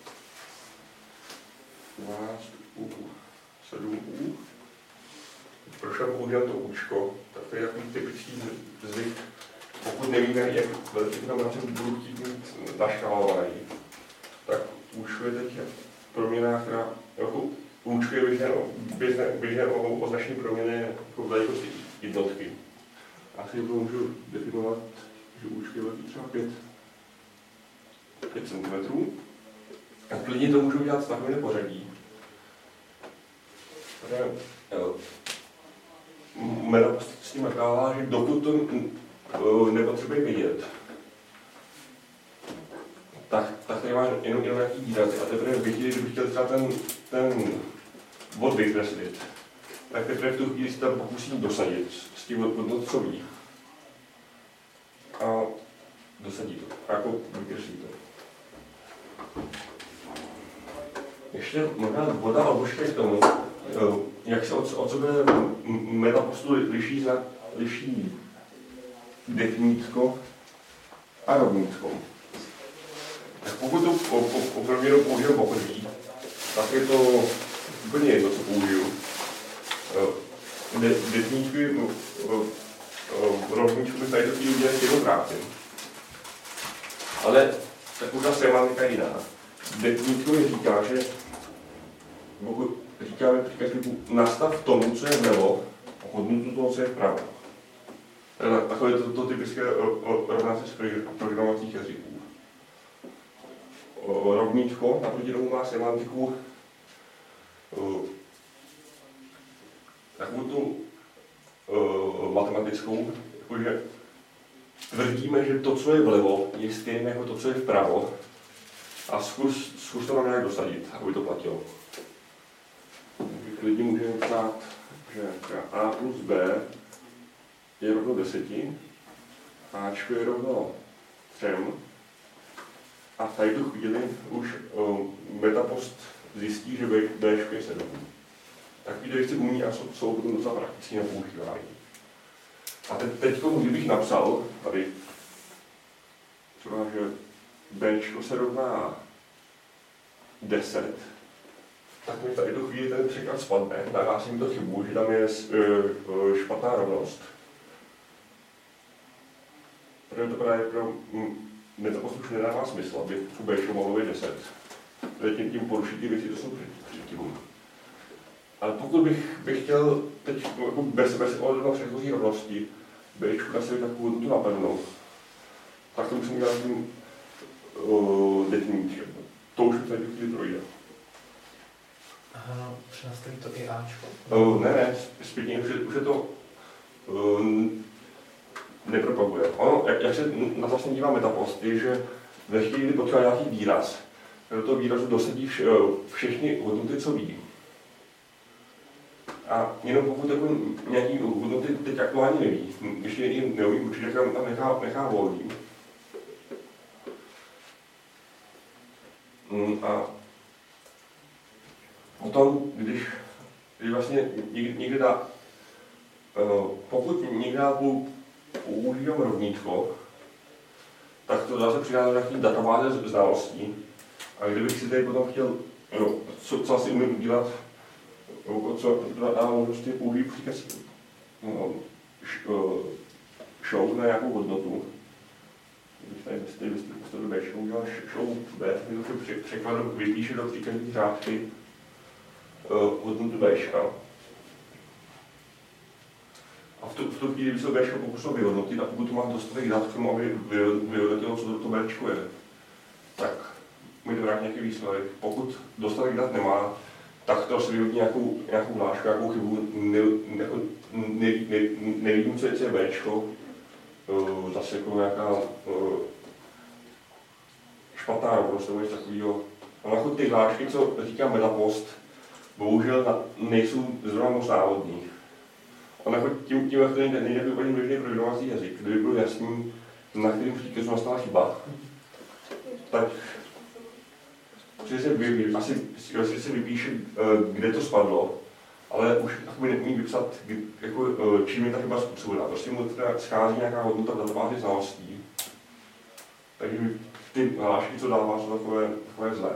12U, 7U. Proč jsem použil to Učko, tak to je takový typický zvyk. Pokud nevíme, jak velký kombinace budu chtít mít naškálovaný, tak Učko je teď proměna, která jako Učko je běžné označení proměny jako velikosti jednotky. Asi to můžu definovat, že Učko je velký třeba 5 cm. A klidně to můžu dělat v takovém pořadí. Meta s tím nakládá, že dokud to nepotřebuje vidět, tak tady máš jenom nějaký výrazy. A teprve v chvíli, kdybych chtěl třeba ten bod vykreslit, tak teprve v tu chvíli si tam pokusím dosadit s tím hodnot, co ví. A dosadí to. A jako vykreslí to. Ještě možná voda a ložka k tomu, jak se od sebe metapostu liší definítko a rovnítko. Tak pokud to opravdu použiju poprvé, tak je to úplně jedno, co použiju. Definítky rovnítku bych tady to chvíli udělat jednokrátně. Ale tak už ta semantika je jiná. Definítko mi říká, že pokud říkáme příklad typu nastav tomu, co je vlevo, a hodnotu toho, co je vpravo. Takové je to typické rovnace z programovacích jazyků. Rovnítko naproti tomu má semantiku takovou tu matematickou, jakože tvrdíme, že to, co je vlevo, je stejné jako to, co je vpravo. A zkus to nám nějak dosadit, aby to platilo. Lidi můžeme psát, že A plus B je rovno 10, Ačko je rovno 3 a v tady tu chvíli už metapost zjistí, že Bčko je 7. Takový věci umí a jsou potom docela prakticky nepoužívání. A teď kdybych napsal tady, třeba, že Bčko se rovná 10, tak mi tady do chvíli ten překlad spadne, nahlásí mi to chybu, že tam je špatná rovnost. Protože to právě pro metaposluch nedává smysl, aby tu Bčko mohlo být 10. Protože tím porušit ty věci, to jsou předtím. Ale pokud bych chtěl teď jako bez ohledu na předchozí rovnosti Bčku nastavit takovou hodnotu napevnou, tak to musím dělat tím definitřem. To už mi tady chvíli projde. Aha, přenastaví to i Ačko? Ne, zpětně, už je to nepropaguje. Ono, jak se na vlastně dívá metapost, je, že ve chvíli, kdy potřeba nějaký výraz, do toho výrazu dosadí všechny hodnoty, co ví. A jenom pokud jako nějaký hodnoty teď aktuálně neví, když je jim neumí určitě, tam nechá volný. A potom, když vlastně někde dá, pokud někde používám rovnítko, tak to zase přidá nějaký databáze znalostí. A kdybych si tady potom chtěl, co asi umím udělat, co dá možnosti použít příkaz show na nějakou hodnotu. Když tady byste Bčko udělal show B, tak překladu vypíše do příkazní řádky hodnotu Bčka. A v tu chvíli by se Bčko pokusil vyhodnotit a pokud to má dostatek dat k tomu, aby vyhodnotilo, co to Bčko je, tak mi to vrátí nějaký výsledek. Pokud dostatek dat nemá, tak to asi vyhodí nějakou hlášku, nějakou chybu, nevidím, co je Bčko, zase jako nějaká špatná rovnost nebo něco takového. A jako ty hlášky, co říká Metapost, bohužel nejsou zrovna moc náhodný. On jako tím nejde úplně běžný programovací jazyk, kdyby byl jasný, na kterým příkazu nastala chyba, tak asi se vypíše, kde to spadlo, ale už neumí vypsat, jako, čím je ta chyba způsobena. Prostě mu teda schází nějaká hodnota v databázi znalostí, takže ty hlášky, co dává, jsou takové zlé.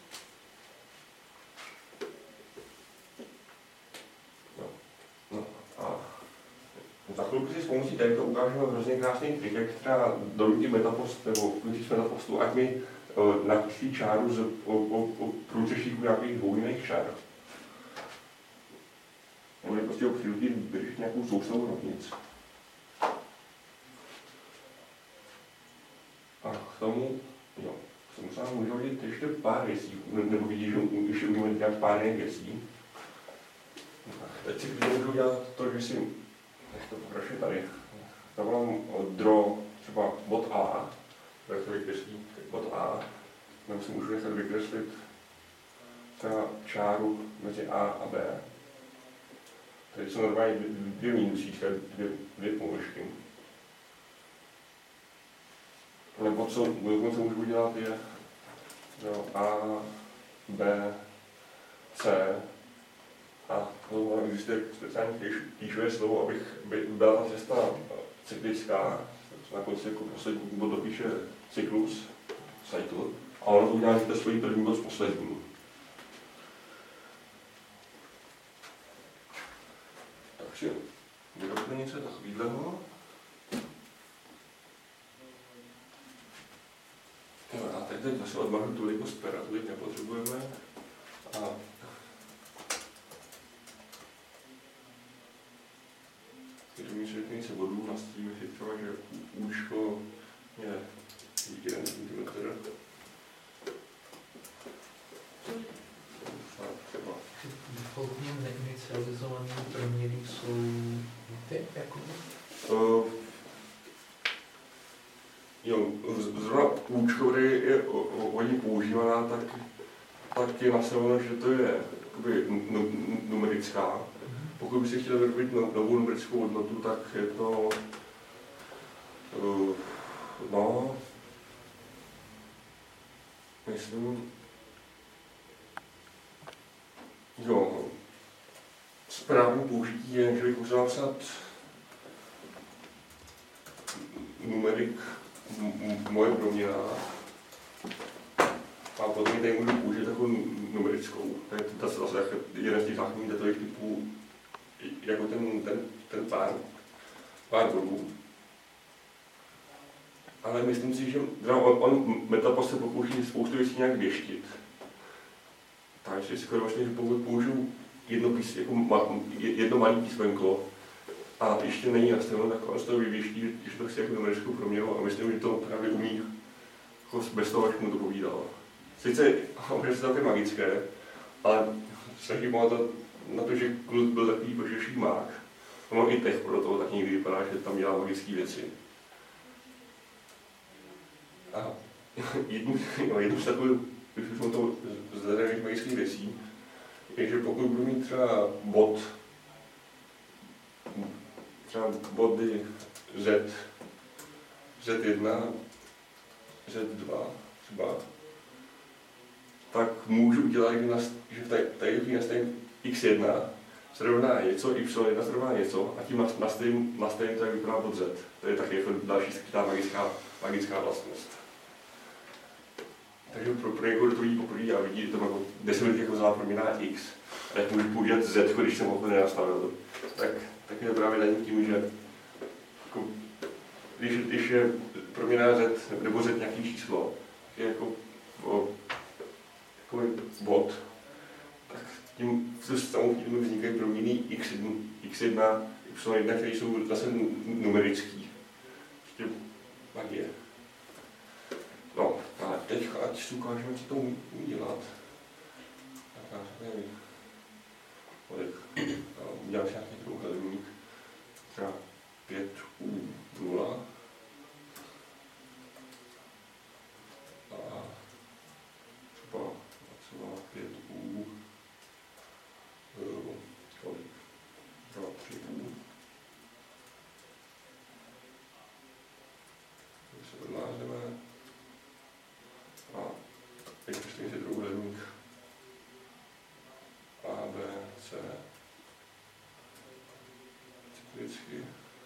No a za chvilku si s pomocí tady to ukážeme hrozně krásný trik, jak třeba donutí Metapost nebo kluci z Metapostu, ať mi napíší čáru o průčešíku nějakých dvojných čár. Nebo je prostě přinutí vyřešit nějakou soustavu rovnic. A k tomu se můžu hodit ještě pár věcí, nebo vidíš, že ještě umíme dělat pár jiných věcí. Teď si můžu dělat to, že si, nech to pokračuje tady, zavolám draw třeba bod A, tak to vykreslí bod A, nebo si můžu nechat vykreslit třeba čáru mezi A a B. Tady jsou normálně dvě minusíčka, dvě pomlčky. Nebo co můžu udělat je A, B, C a to existuje speciální klíčové slovo, abych byla ta cesta cyklická, na konci jako poslední bod dopíše cyklus, cycle, a ono to udělá, že to je svůj první bod s posledním. Takže vyrobíme něco takového. A teď zase odmažu tu velikost pera, tolik nepotřebujeme. A když si definice bodů, nastavíme si třeba, že účko je 1 cm. Třeba. Defaultně neinicializované proměry jsou ty, jako? Jo, zrovna účko, kde je hodně používaná, tak je nastaveno, že to je jakoby numerická. Pokud by si chtěl vyrobit novou numerickou hodnotu, tak je to myslím, jo, správný použití je, že bych musel napsat numerik moje proměna a potom tady můžu použít takovou numerickou. To je zase jeden z těch základních datových typů, jako ten pár bodů. Ale myslím si, že on Metapost se pokouší spoustu věcí nějak věštit. Takže si možná, že pokud použiju jedno malé písmenko a ještě není nastaveno, tak on z toho vyvěští, že to chci jako numerickou proměnu a myslím, že to právě umí jako bez toho, až mu to povídal. Sice je to také magické, ale snaží na to, že Klut byl takový požešší mák. Ono i tech pro toho tak někdy vypadá, že tam dělá magické věci. A jednu z takových zadávaných magických věcí je, že pokud budu mít třeba body Z1, Z2 třeba, tak můžu udělat, že tady nastavím x1 se rovná něco, y1 se rovná něco a tím nastavím to, jak vypadá bod Z. To je taky jako další skrytá magická vlastnost. Takže pro někoho, kdo to vidí poprvé a vidí, že to jako 10 minut jako vzala proměná x, a jak můžu používat z, když jsem ho nenastavil, tak je to právě daný tím, že jako, když je proměná z nebo z nějaký číslo, je jako takový bod, tak tím samou chvíli vznikají proměny x1, y1, které jsou zase numerický. Prostě magie. No, ale teď ať si ukážeme, co to umí dělat. Tak já nevím. Udělám si nějaký trojúhelník. Třeba 5U0. A třeba 5U. Kolik? Třeba 3U. Když se odmážeme. A teď přečteme si trojúhelník A, B, C, cyklicky.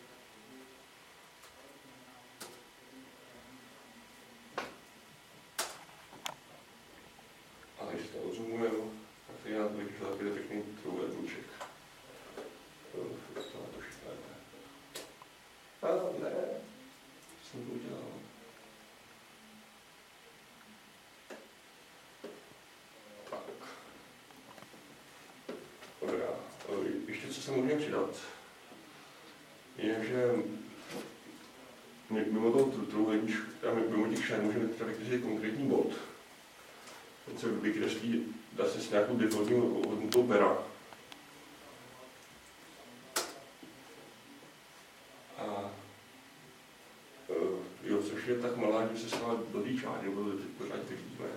A když to odzumujeme, tak tady nám vyšel takový pěkný trojúhelníček. To na to šipneme. A ne, co jsem to udělal. Ještě co se můžeme přidat, je, že mimo toho trojúhelníčku, mimo těch šajn můžeme třeba vykreslit konkrétní bod. Ten se vykreslí, dá se s nějakou defaultní hodnotou pera. A jo, což je tak malá, že se stává do té čáry, nebo pořád vidíme.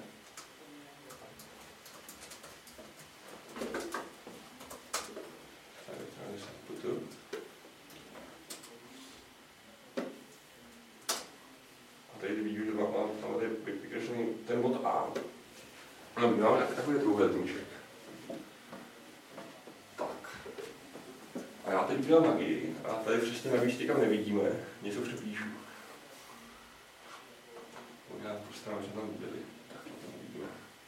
A tady vidím, že mám tam vykreslený ten bod A. No, my máme takový trojúhelníček. Tak. A já teď udělám magii a tady přesně na místě, kam nevidíme, něco přepíšu. Já postarám, že tam byli. Tak to tam vidíme.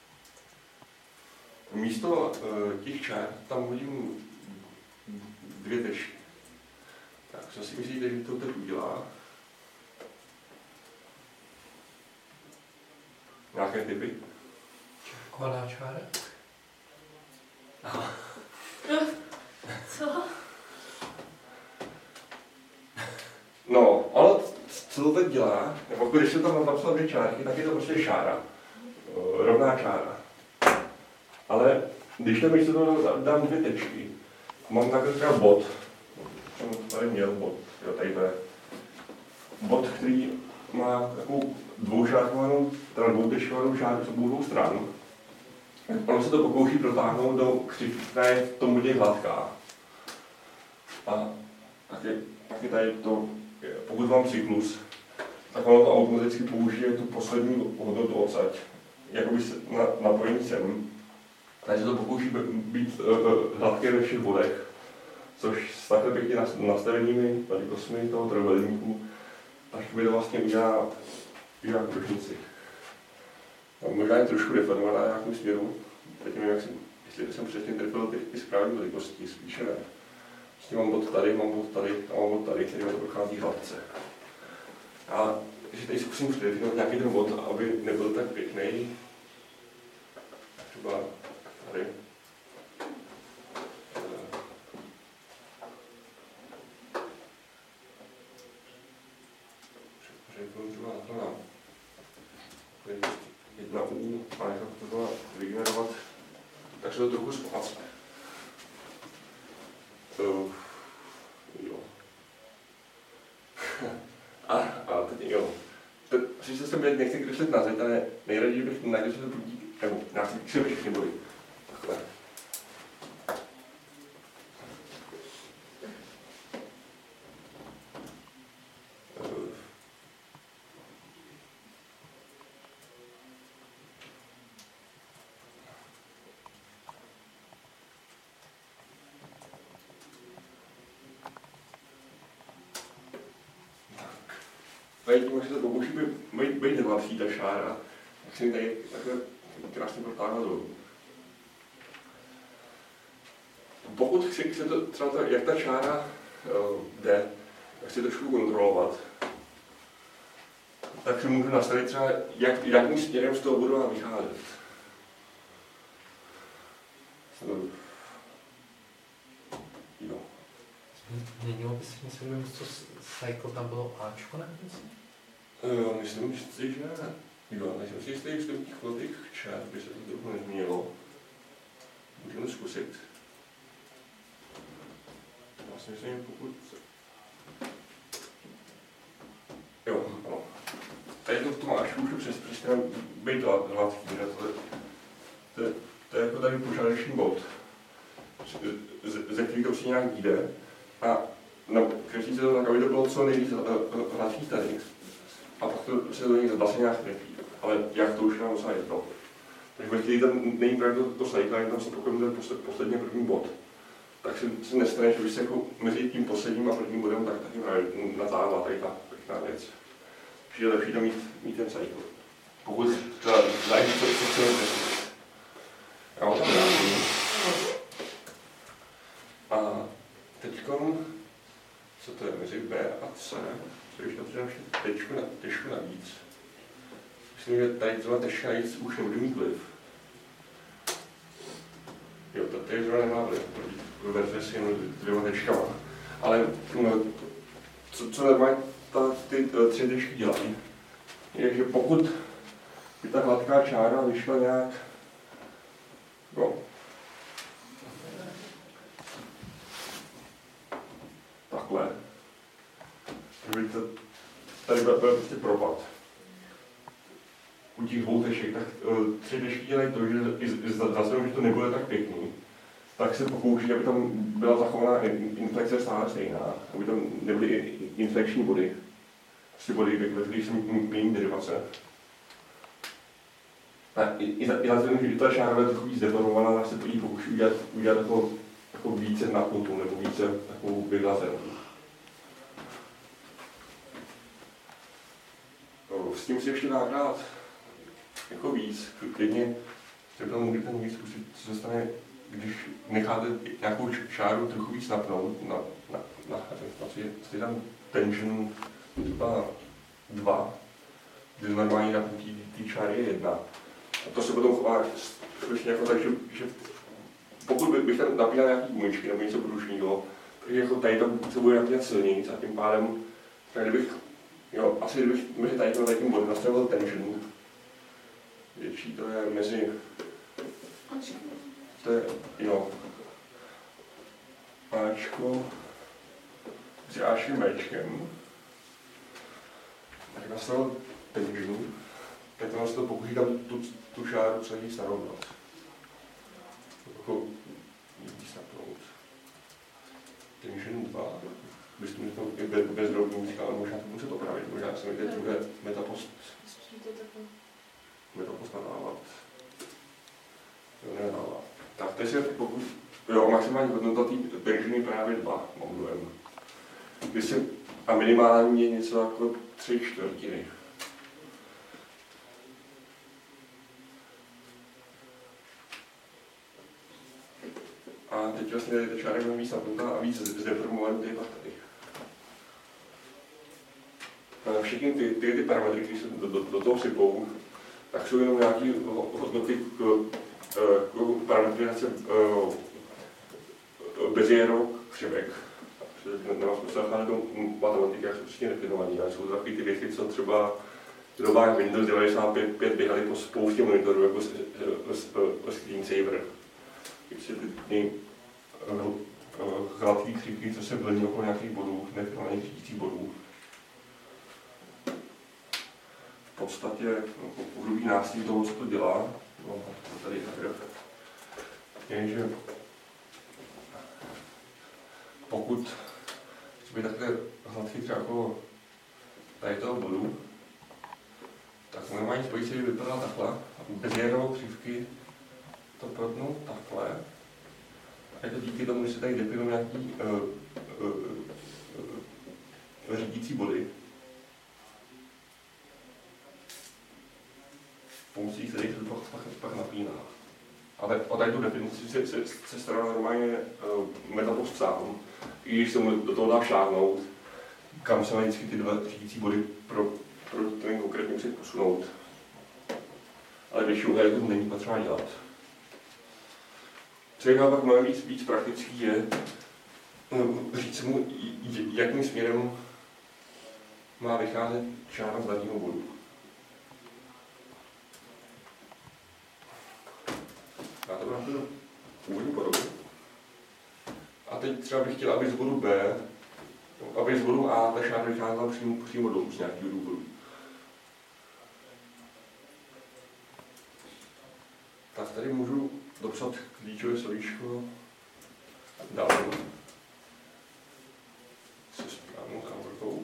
Místo těch čár tam hodím 2 tečky. Tak, co si myslíte, že to teď udělá? Nějaké typy? Čerkovaná čára? Co? No, ale co to teď dělá? Nebo když jsem tam napsal 2 čárky, tak je to prostě čára. Rovná čára. Ale když tam místo toho dám 2 tečky, mám takhle třeba bod. Jsem tady měl bod, jo, tady to je. Bod, který má takovou dvoušárkovanou, teda dvoutečkovanou čáru s obou stran. Ono se to pokouší protáhnout do křivky, která je v tom bodě hladká. A pak je tady to, pokud mám cyklus, tak ono to automaticky použije tu poslední hodnotu odsaď. Jakoby napojení sem. Tady se to pokouší být hladké ve všech bodech. což s takhle pěkně nastavenými velikostmi toho trojúhelníku, tak mi to vlastně udělá kružnici. Možná je trošku deformovaná nějakým směru, teď nevím, jestli jsem přesně trefil ty správné velikosti, spíše ne. Vlastně mám bod tady a mám bod tady, který to prochází hladce. A když tady zkusím předefinovat nějaký ten bod, aby nebyl tak pěkný, třeba tady. Řeknu třeba na to nám. Jedna U a nechat to znamená vygenerovat, tak se to trochu splácne. Jo. A teď jo. Asi se sem nechci kreslit na zeď, ale nejraději bych nakreslil prudík, nebo násilík se všichni boli. Takhle. Tady tím, že se to pokouší být hladký, ta šára, tak se mi tady takhle krásně protáhla dolů. Pokud chci to, třeba jak ta šára jde, tak chci trošku kontrolovat, tak si můžu nastavit třeba, jakým směrem z toho budu mám vycházet. Jo. Měnilo by se něco, kdyby to cycle tam bylo Ačko nakonec? Myslím si, že jo, myslím si, že v těch velkých část by se to trochu nezměnilo. Můžeme zkusit. Vlastně si pokud... Jo, ano. Tady to máš už přesně být hladký, že to je jako tady požádeční bod, ze kterých to prostě nějak jde. A každý se to tak, aby to bylo co nejvíc hladký tady. A pak se to vlastně nějak trefí. Ale jak to už nám docela jedno. Takže ve chvíli tam není právě to cycle, tam se pokud ten poslední první bod, tak se nestane, že by se jako mezi tím posledním a prvním bodem tak taky právě natáhla tady ta pěkná věc. Že je lepší tam mít ten cycle. Pokud teda najít, co chceme řešit. Já ho tam vrátím. A teďkom, co to je mezi B a C, co když například tečku navíc. Myslím, že tady zrovna tečka navíc už nebude mít vliv. Jo, tady zrovna nemá vliv, verze si jenom dvěma tečkama. Ale co normálně ty tři tečky dělají, je, že pokud by ta hladká čára vyšla nějak, no, takhle, že by tady byl prostě propad. U těch dvou teček, tak tři tečky dělají to, že zase, že to nebude tak pěkný, tak se pokouší, aby tam byla zachovaná inflexe stále stejná, aby tam nebyly inflekční body, prostě body, ve kterých se mění derivace. A i za to, že ta šára je trochu víc deformovaná, tak se to jí pokouší udělat jako více napnutou nebo více takovou vyhlazenou. S tím si ještě dát jako víc, klidně se tam můžete víc zkusit, co se stane, když necháte nějakou šáru trochu víc napnout, je tam tension třeba 2, kdy normální napnutí té čáry je 1. A to se potom chová skutečně jako tak, že pokud bych tam napínal nějaký gumičky nebo něco průžního, takže jako tady tam se bude napínat silněji a tím pádem, tak kdybych, jo, asi kdybych mezi tady tím bodem nastavil tension, větší to je mezi, to je, jo, Ačko, mezi Ačkem a Bčkem, tak nastavil tension, tak to se to pokusí tam tu šáru celý starovnat. Jako víc napnout. Tension 2, bys tu měl bez drobníčka, ale možná to muset opravit, možná se mi teď bude metapost nadávat. Jo, nedává. Tak teď se Jo, maximální hodnota té peržiny právě 2 mám dojem. A minimální je něco jako 3/4. A teď vlastně ta čára je víc napnutá a víc zdeformovaný tady pak tady. A všechny ty parametry, které se do toho sypou, tak jsou jenom nějaké hodnoty k parametrizace Béziérov křivek. Nemám smysl nacházet do matematiky, jak jsou prostě definovaný, ale jsou to takové ty věci, co třeba v dobách Windows 95 běhaly po spoustě monitorů, jako screensaver. Takže ty hladký křivky, co se vlní okolo nějakých bodů, nedefinovaných řídících bodů. V podstatě období násilí toho, co to dělá, no, tady je, že pokud by takhle hladký třeba jako tady toho bodu, tak normální spojice by vypadala takhle a bez jednou křivky to protnou takhle. A je to díky tomu, že se tady definují nějaký řídící body, pomocí kterých se to pak napíná. Ale o tady tu definici se stará normálně Metapost sám, i když se mu do toho dá šáhnout, kam se mají vždycky ty dva řídící body pro ten konkrétní musí posunout. Ale většinou tady to není potřeba dělat. Co je pak mnohem víc praktický je říct mu, jakým směrem má vycházet čára z daného bodu. Já to mám původní podobu. A teď třeba bych chtěl, aby z bodu B, aby z bodu A ta šára vycházela přímo dolů z nějakého důvodu. Tak tady můžu dopsat klíčové slovíčko down se správnou závorkou.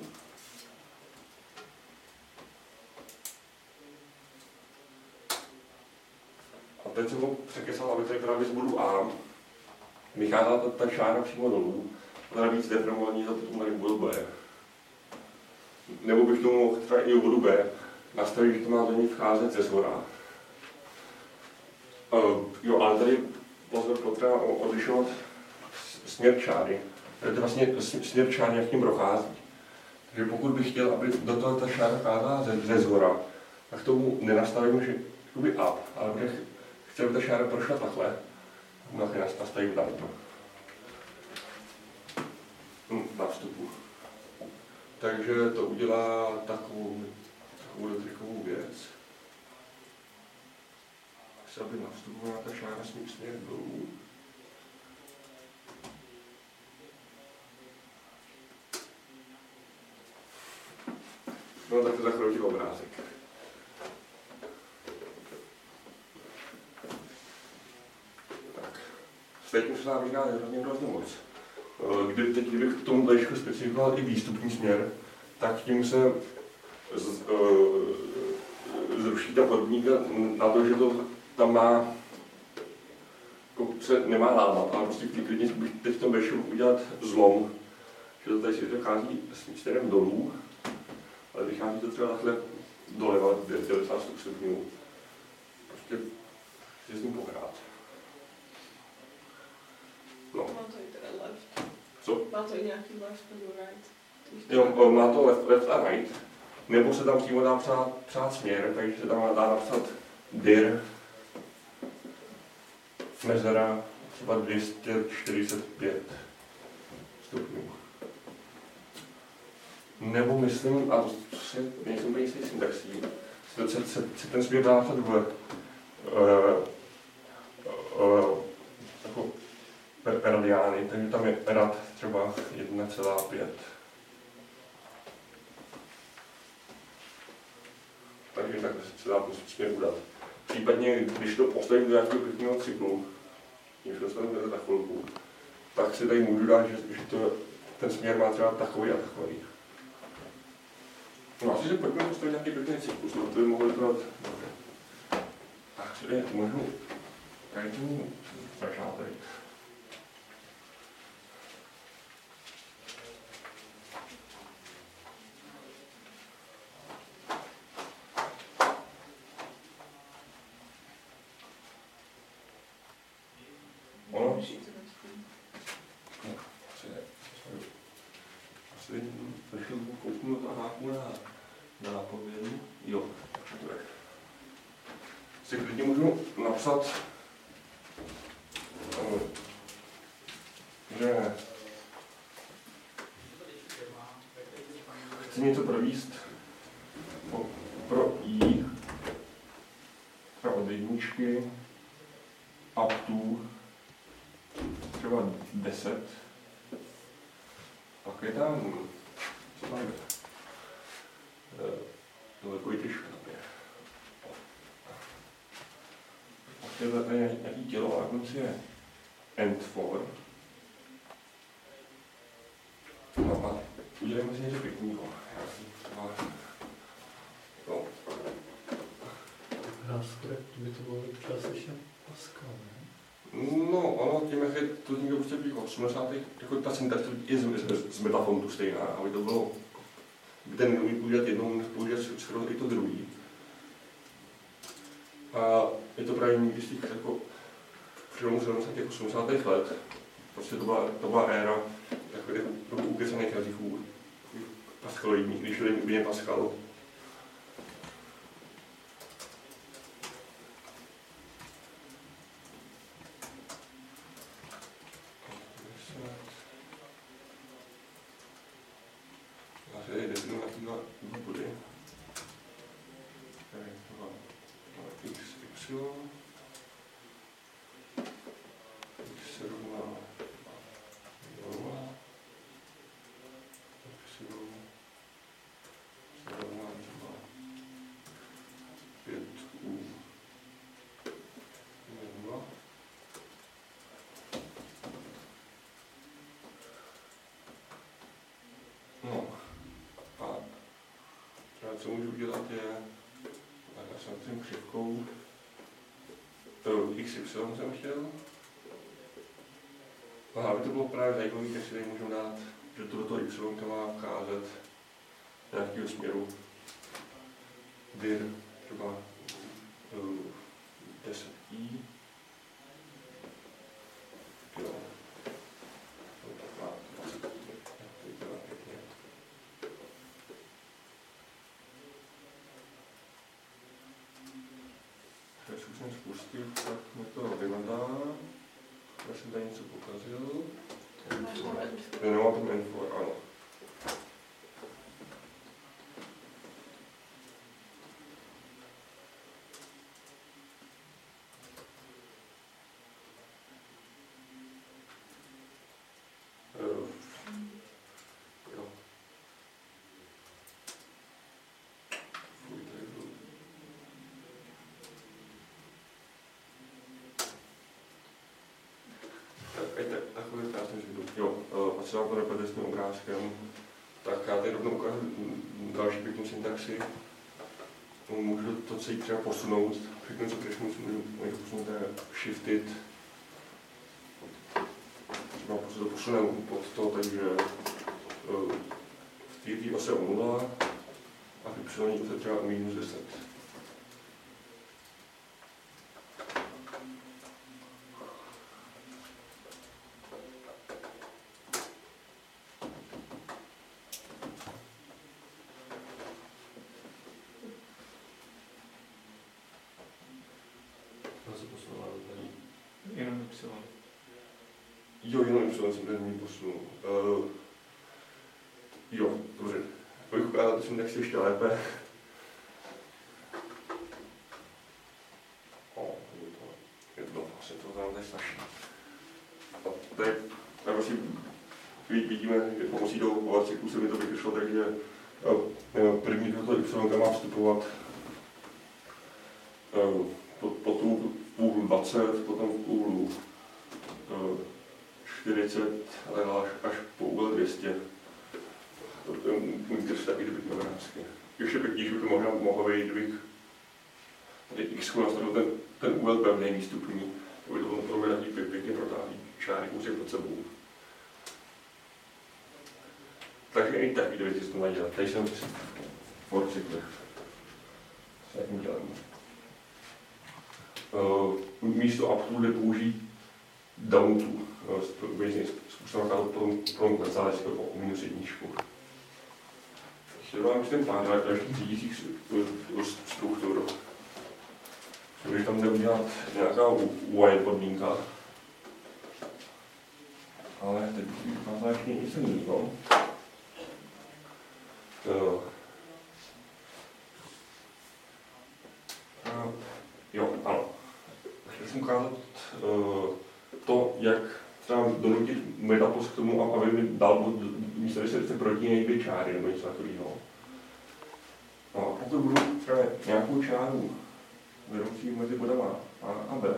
A teď jsem ho překesal, aby tady právě z bodu A vycházela ta čára přímo dolů, a navíc deformovaný za potom tady bodu B. Nebo bych tomu mohl třeba i u bodu B nastavit, že to má do ní vcházet ze shora. Jo, ale tady pozor, potřeba odlišovat směr čáry. To je vlastně směr čáry, jak tím prochází. Takže pokud bych chtěl, aby do toho ta čára vcházela ze zhora, tak tomu nenastavím, že jakoby up, ale bych chtěl, aby ta čára prošla takhle, nastavím tady. Na vstupu. Takže to udělá takovou trikovou věc. Aby nastupovala ta čára směr dolů. No tak to zakroutil obrázek. Tak. Teď už se nám říká hrozně moc. Kdybych k tomu ještě specifikoval i výstupní směr, tak tím se zruší ta podmínka na to, že to tam má, se nemá lámat, ale prostě klidně bych teď v tom bešu udělat zlom, že to tady si dochází směrem dolů, ale vychází to třeba takhle doleva 90 stupňů. Prostě si s ním pohrát. No. Má to i teda left. Co? Má to i nějaký left nebo right. Jo, má to left a right. Nebo se tam přímo dá psát směr, takže se tam dá napsat dir mezera třeba 245 stupňů. Nebo myslím, a to si nejsem úplně jistý syntaxí, se ten směr dá napsat jako radiány, takže tam je rad třeba 1,5. Takže takhle se dá směr udat. Případně, když to postavím do nějakého pěkného cyklu, když dostaneme za chvilku, tak si tady můžu dát, že ten směr má třeba takový a takový. No asi si pojďme postavit nějaký pěkný cyklus, no to by mohlo vypadat dobře. Tak si můžu tady tomu začátek. si za chvilku kouknu do háku na nápovědu. Jo, to je. Si klidně můžu napsat, že chci něco províst pro I, třeba od jedničky, up to třeba 10. Pak je tam, co tam je? To je takový těžké tam je. Pak je tady nějaký tělo a na konci je end for. No a udělejme si něco pěkného. No. By to bylo třeba slyšet Pascal, ne? No, ono tím, jak je to někdo prostě v 80. jako ta syntax je z metafontu stejná, aby to bylo, by ten umí používat jednou, může používat skoro i to druhý. A je to právě někdy z těch jako přelomu 70. 80. let, prostě to byla éra takových ukecených jazyků, Pascaloidních, když byli úplně Pascal. Co můžu udělat je, já jsem tím křivkou, XY jsem chtěl. A aby to bylo právě zajímavé, tak si tady můžu dát, že to do toho Y má vcházet z nějakého směru. Dir třeba 10i. Jo. Když už jsem spustil, tak mi to vypadá. Já jsem tady něco pokazil. Nemám tam info, ano. A co vám to nepůjde s tím obrázkem, tak já tady rovnou ukážu další pěknou syntaxi. Můžu to celý třeba posunout, všechno co křešnu můžu posunout shifted. Třeba to posuneme pod to, takže v té ose o 0 a v Y to třeba o minus 10. Jenom Y. Jo, jenom Y jsem tady posunul. Jo, dobře. Abych ukázal, to jsem tak si ještě lépe. Vlastně to tam tady snaží. A tady vlastně vidíme, že pomocí toho povar cyklu se mi to vykryšlo, takže první do toho Y má vstupovat po tu úhlu 20, potom v úhlu 40, ale až po úhlu 200. To je můj trž taky kdybych obrázky. Ještě pěknější by to možná mohlo být, kdybych tady X nastavil ten úhel pevný výstupní, aby to bylo pro mě taky pěkně protáhlý čáry úsek pod sebou. Takže i takový věci se to mají dělat. Tady jsem v cyklech. S jakým dělám. Místo up jde použít down to. Způsobem potom klecá o minus jedničku. Sledovám ten plán dalších třídících struktur. Když tam jde udělat nějaká UI podmínka. Ale teď bych ukázal ještě něco jiného. Jo, ano. Chtěl jsem ukázat to, jak třeba donutit Metapost k tomu, aby mi dal místo, že se protínají dvě čáry nebo něco takového. No a pokud budu třeba nějakou čáru vedoucí mezi bodama A a B,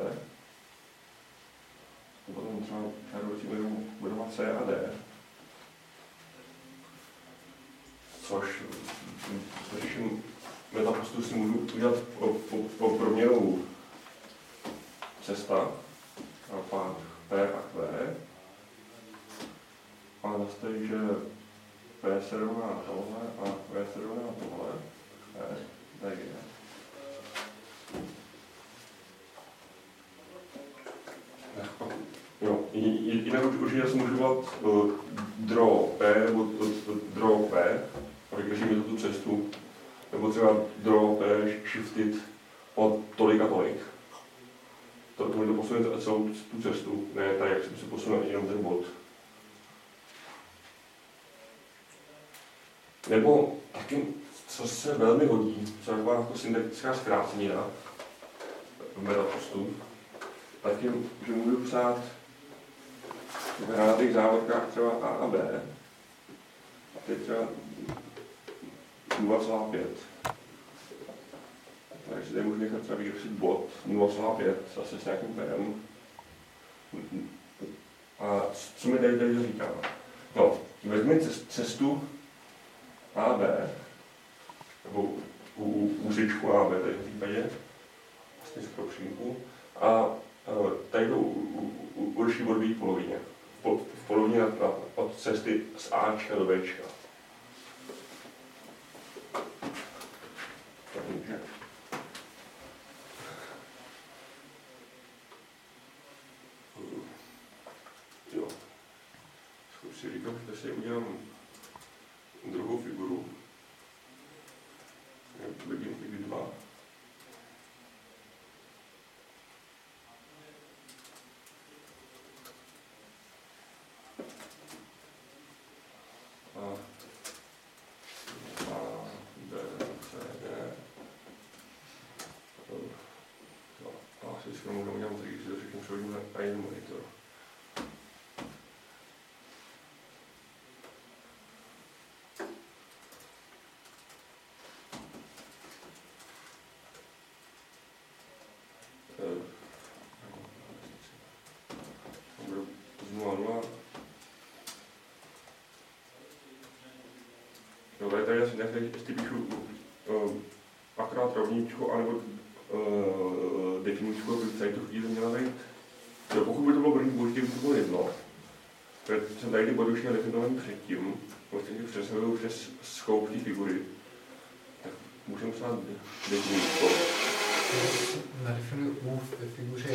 a potom třeba čáru vedoucí mezi bodama C a D, což v našem Metapostu si můžu udělat po proměnou cesta a pak P a Q. A nastaví, že P se rovná tohle a Q se rovná tohle. D, G. Jo, jinak určitě jsem můžu dělat draw P nebo draw P, abych mi tu cestu, nebo třeba draw P shifted o tolik a tolik. To mi to posune celou tu cestu, ne tak, jak jsem se posunul jenom ten bod. Nebo taky, co se velmi hodí, co je taková jako syntaktická zkrácenina v Metapostu, tak je, že můžu psát v hranatých závorkách třeba A a B. A teď třeba 0,5. Takže tady můžu nechat třeba vykreslit bod 0,5 zase s nějakým perem. A co mi tady říká? No, vezmi cestu A a B, nebo úsečku A a B tady v případě, vlastně skoro přímku, a tady to určitý bod v polovině. V polovině od cesty z Ačka do Bčka. Takže. Jo. Zkus si říkám, že si udělám druhou figuru. Begin figure 2. Dobre, tady asi nechci, jestli píšu akorát rovníčko, anebo definíčko, by tady tu chvíli měla být. Jo, pokud by to bylo první použití, by to bylo jedno. Protože jsem tady ty body už měl definovaný předtím, vlastně si přesahuju přes scope té figury. Tak můžeme psát definíčko. Nadefinuji U ve figuře.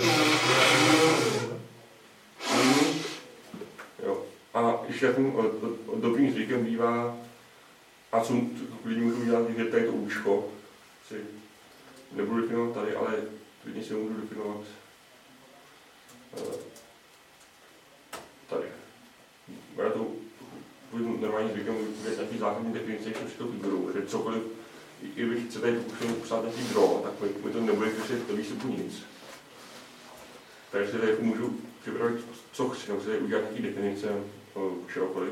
Jo. A ještě takovým dobrým zvykem bývá, a co lidi můžu udělat, je tady to účko. Si nebudu definovat tady, ale klidně si ho můžu definovat tady. Já to normálně zvykem udělat nějaký základní definice ještě před tou figurou, že cokoliv, i když chcete tady pokusit psát nějaký draw, tak mi to nebude kreslit do výstupu nic. Takže si tady můžu připravit, co chci, nebo si tady udělat nějaký definice čehokoliv.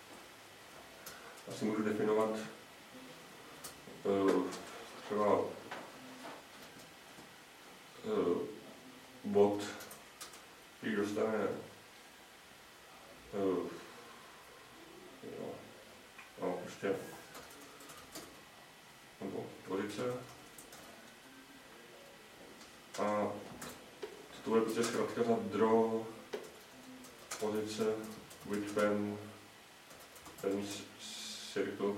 Asi můžu definovat třeba bod, který dostane prostě nebo pozice a to bude prostě zkrátka za draw pozice with pen circle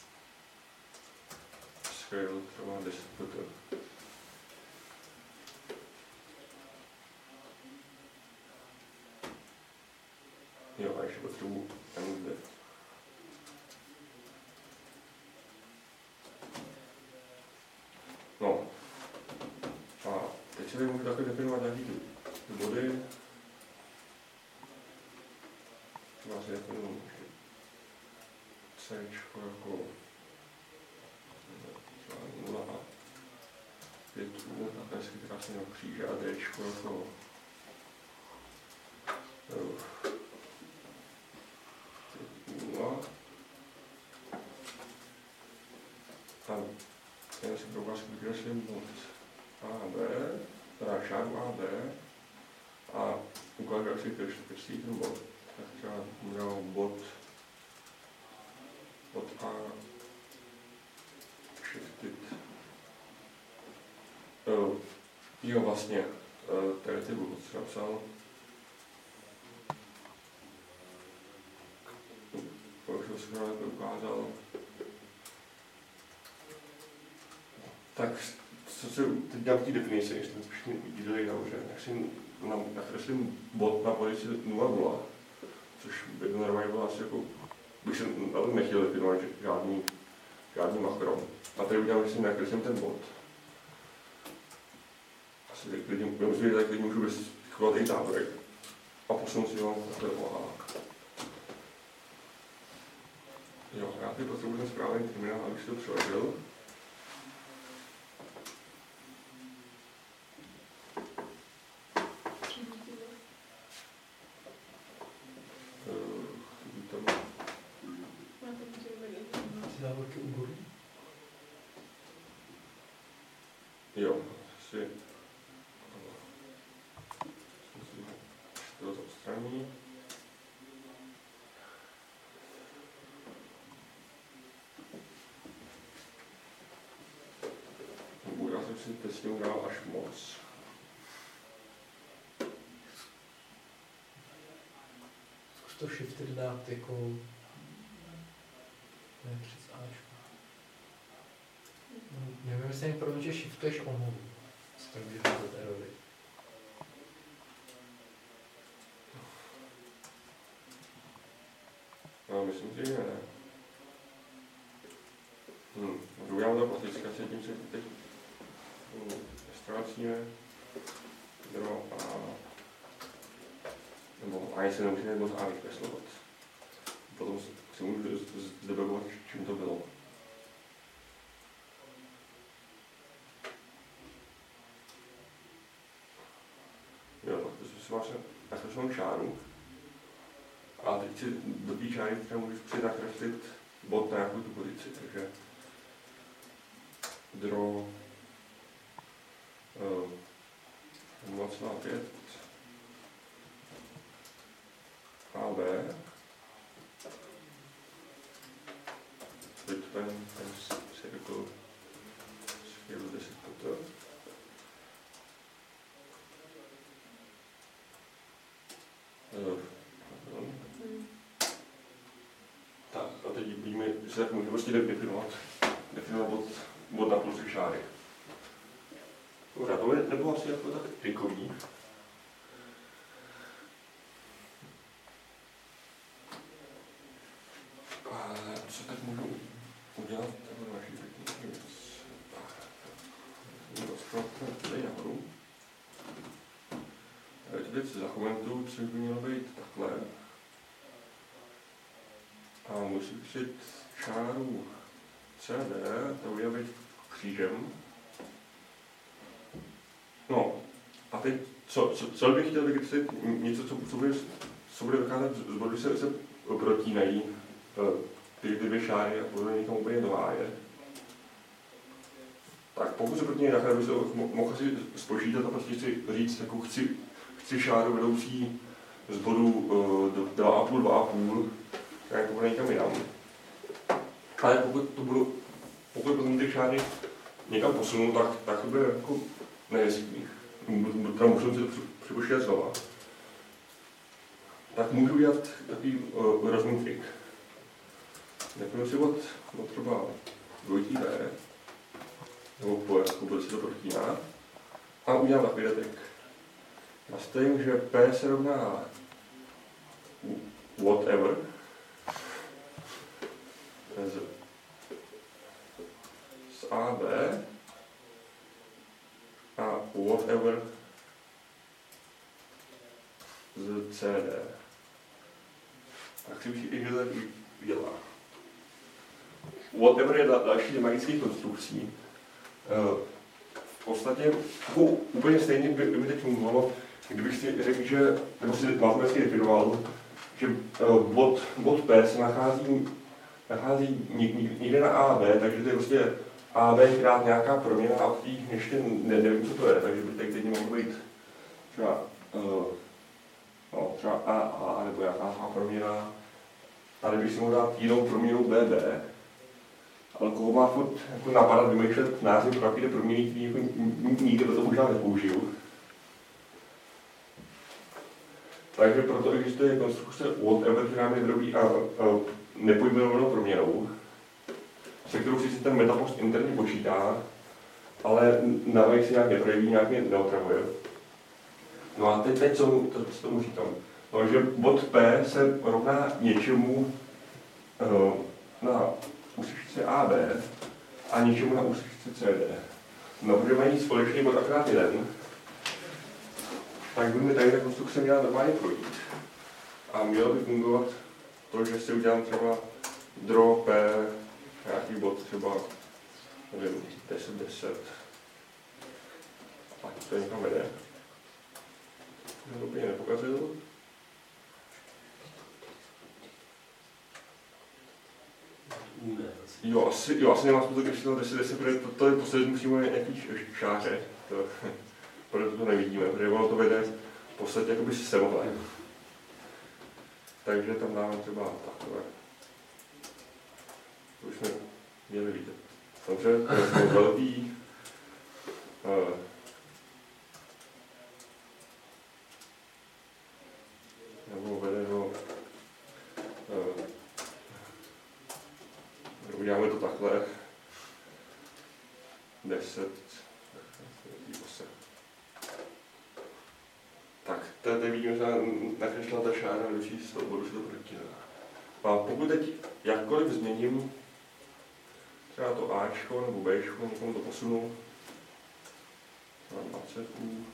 scale třeba 10 metrů. Jo, a ještě potřebuji MD. teď si tady můžu takhle definovat nějaký ty body. Vlastně definuji C jako 0 a 5 takhle si krásně na kříže a D jako 0. Tam ten si pro vás vykreslím bod AB, teda šáru AB a ukážu, jak si kreslí ten bod. Tak třeba udělal bod A shifted. Jo, vlastně, tady ty bod třeba psal. Už jsem to ukázal. Tak, co se teď dám té definici, jestli to všichni viděli dobře, tak si nakreslím bod na pozici 0,0, což by to normálně bylo asi jako, bych se nechtěl definovat žádný makro. A tady udělám, že si nakreslím ten bod. Asi tak klidně můžu vyschovat i táborek a posunu si ho takhle do A. Jo, já teď potřebuji ten správný terminál, abych si to přeložil. Závorky u bodu. Jo, asi to odstraní. Já jsem si teď s tím dal až moc. Zkus to shifted dát jako ne přes Ačko. Nevím, jestli mi pro že shiftuješ omluvu. Co tak může být erory. No, myslím si, že ne. Udělám to plasticky, asi tím se teď ztrácíme. No a nebo ani se nemusíme moc A vykreslovat. Potom si můžu zdebugovat, čím to bylo. Jo, tak to si vlastně nakreslím čáru. A teď si do té čáry třeba můžu nakreslit bod na nějakou tu pozici, takže draw 0,5 AB with pen times circle scale 10 pt. Tak a teď vidíme, že se tak můžeme prostě definovat bod na půlce čáry. Dobrá, to nebylo asi jako tak trikový. Ale co tak můžu udělat, to je naší pěkný věc. Tady nahoru. Teď zakomentuju, co by mělo být takhle. A musím přijít čáru CD, to bude být křížem. No, a teď, co bych chtěl vykreslit, něco, co bude vycházet z bodu, se protínají ty dvě šáry a budou někam úplně dovájet. Tak pokud se protínají takhle, bych se mohl si spočítat a prostě si říct, jako chci šáru vedoucí z bodu 2,5, jak to bude někam jinam. Ale pokud potom ty šáry někam posunu, tak to bude jako nejezký. Tam můžu si to připočítat znova. Tak můžu udělat takový rozumný trik. Nepůjdu si od třeba dvojitý B, nebo pokud se to protíná, a udělám takový trik. Nastavím, že P se rovná whatever z AB a what whatever z CD. Tak si už i to dělá. Whatever je další z magických konstrukcí. V podstatě úplně stejně by teď fungovalo, kdybych si řekl, že, nebo si matematicky definoval, že bod P se nachází někde na AB, takže to je prostě AB krát nějaká proměna a od těch ještě nevím, co to je, takže by teď mohlo být třeba, třeba AA nebo nějaká proměna. Tady bych si mohl dát jinou proměnu BB. Ale koho má furt jako napadat vymýšlet název pro takové proměny, který jako nikdy do toho možná nepoužiju. Takže proto existuje konstrukce whatever, která mě vyrobí a nepojmenovanou proměnou, se kterou si ten metapost interně počítá, ale navíc si nějak neprojeví, nějak mě neotravuje. No a teď co tomu říkám? No, že bod P se rovná něčemu na úsečce AB a něčemu na úsečce CD. No, protože mají společný bod akorát jeden, tak by mi tady ta konstrukce měla normálně projít. A mělo by fungovat to, že si udělám třeba draw P, nějaký bod třeba, nevím, 10, a to někam vede. To úplně nepokazil. Jo, asi nemám smysl, když to 10, protože to je poslední musíme nějaký šáře. Proto to nevidíme, protože ono to vede v podstatě jakoby semovle. Takže tam dáme třeba takové. To už jsme měli vidět. Dobře, to je velký. Nebo vede do... uděláme to takhle. 10. Tak, tady vidíme, že nakreslila ta šára ručí z toho bodu se to protíná. A pokud teď jakkoliv změním třeba to Ačko nebo Bčko, někomu to posunu na 20,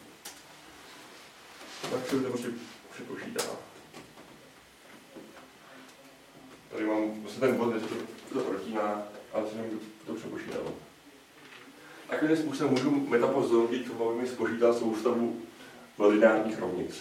tak se to prostě přepočítá. Tady mám vlastně ten bod, kde se to protíná, ale se mi to přepočítalo. Takovým způsobem můžu metapost zhodnotit, aby mi spočítal soustavu lineárních rovnic.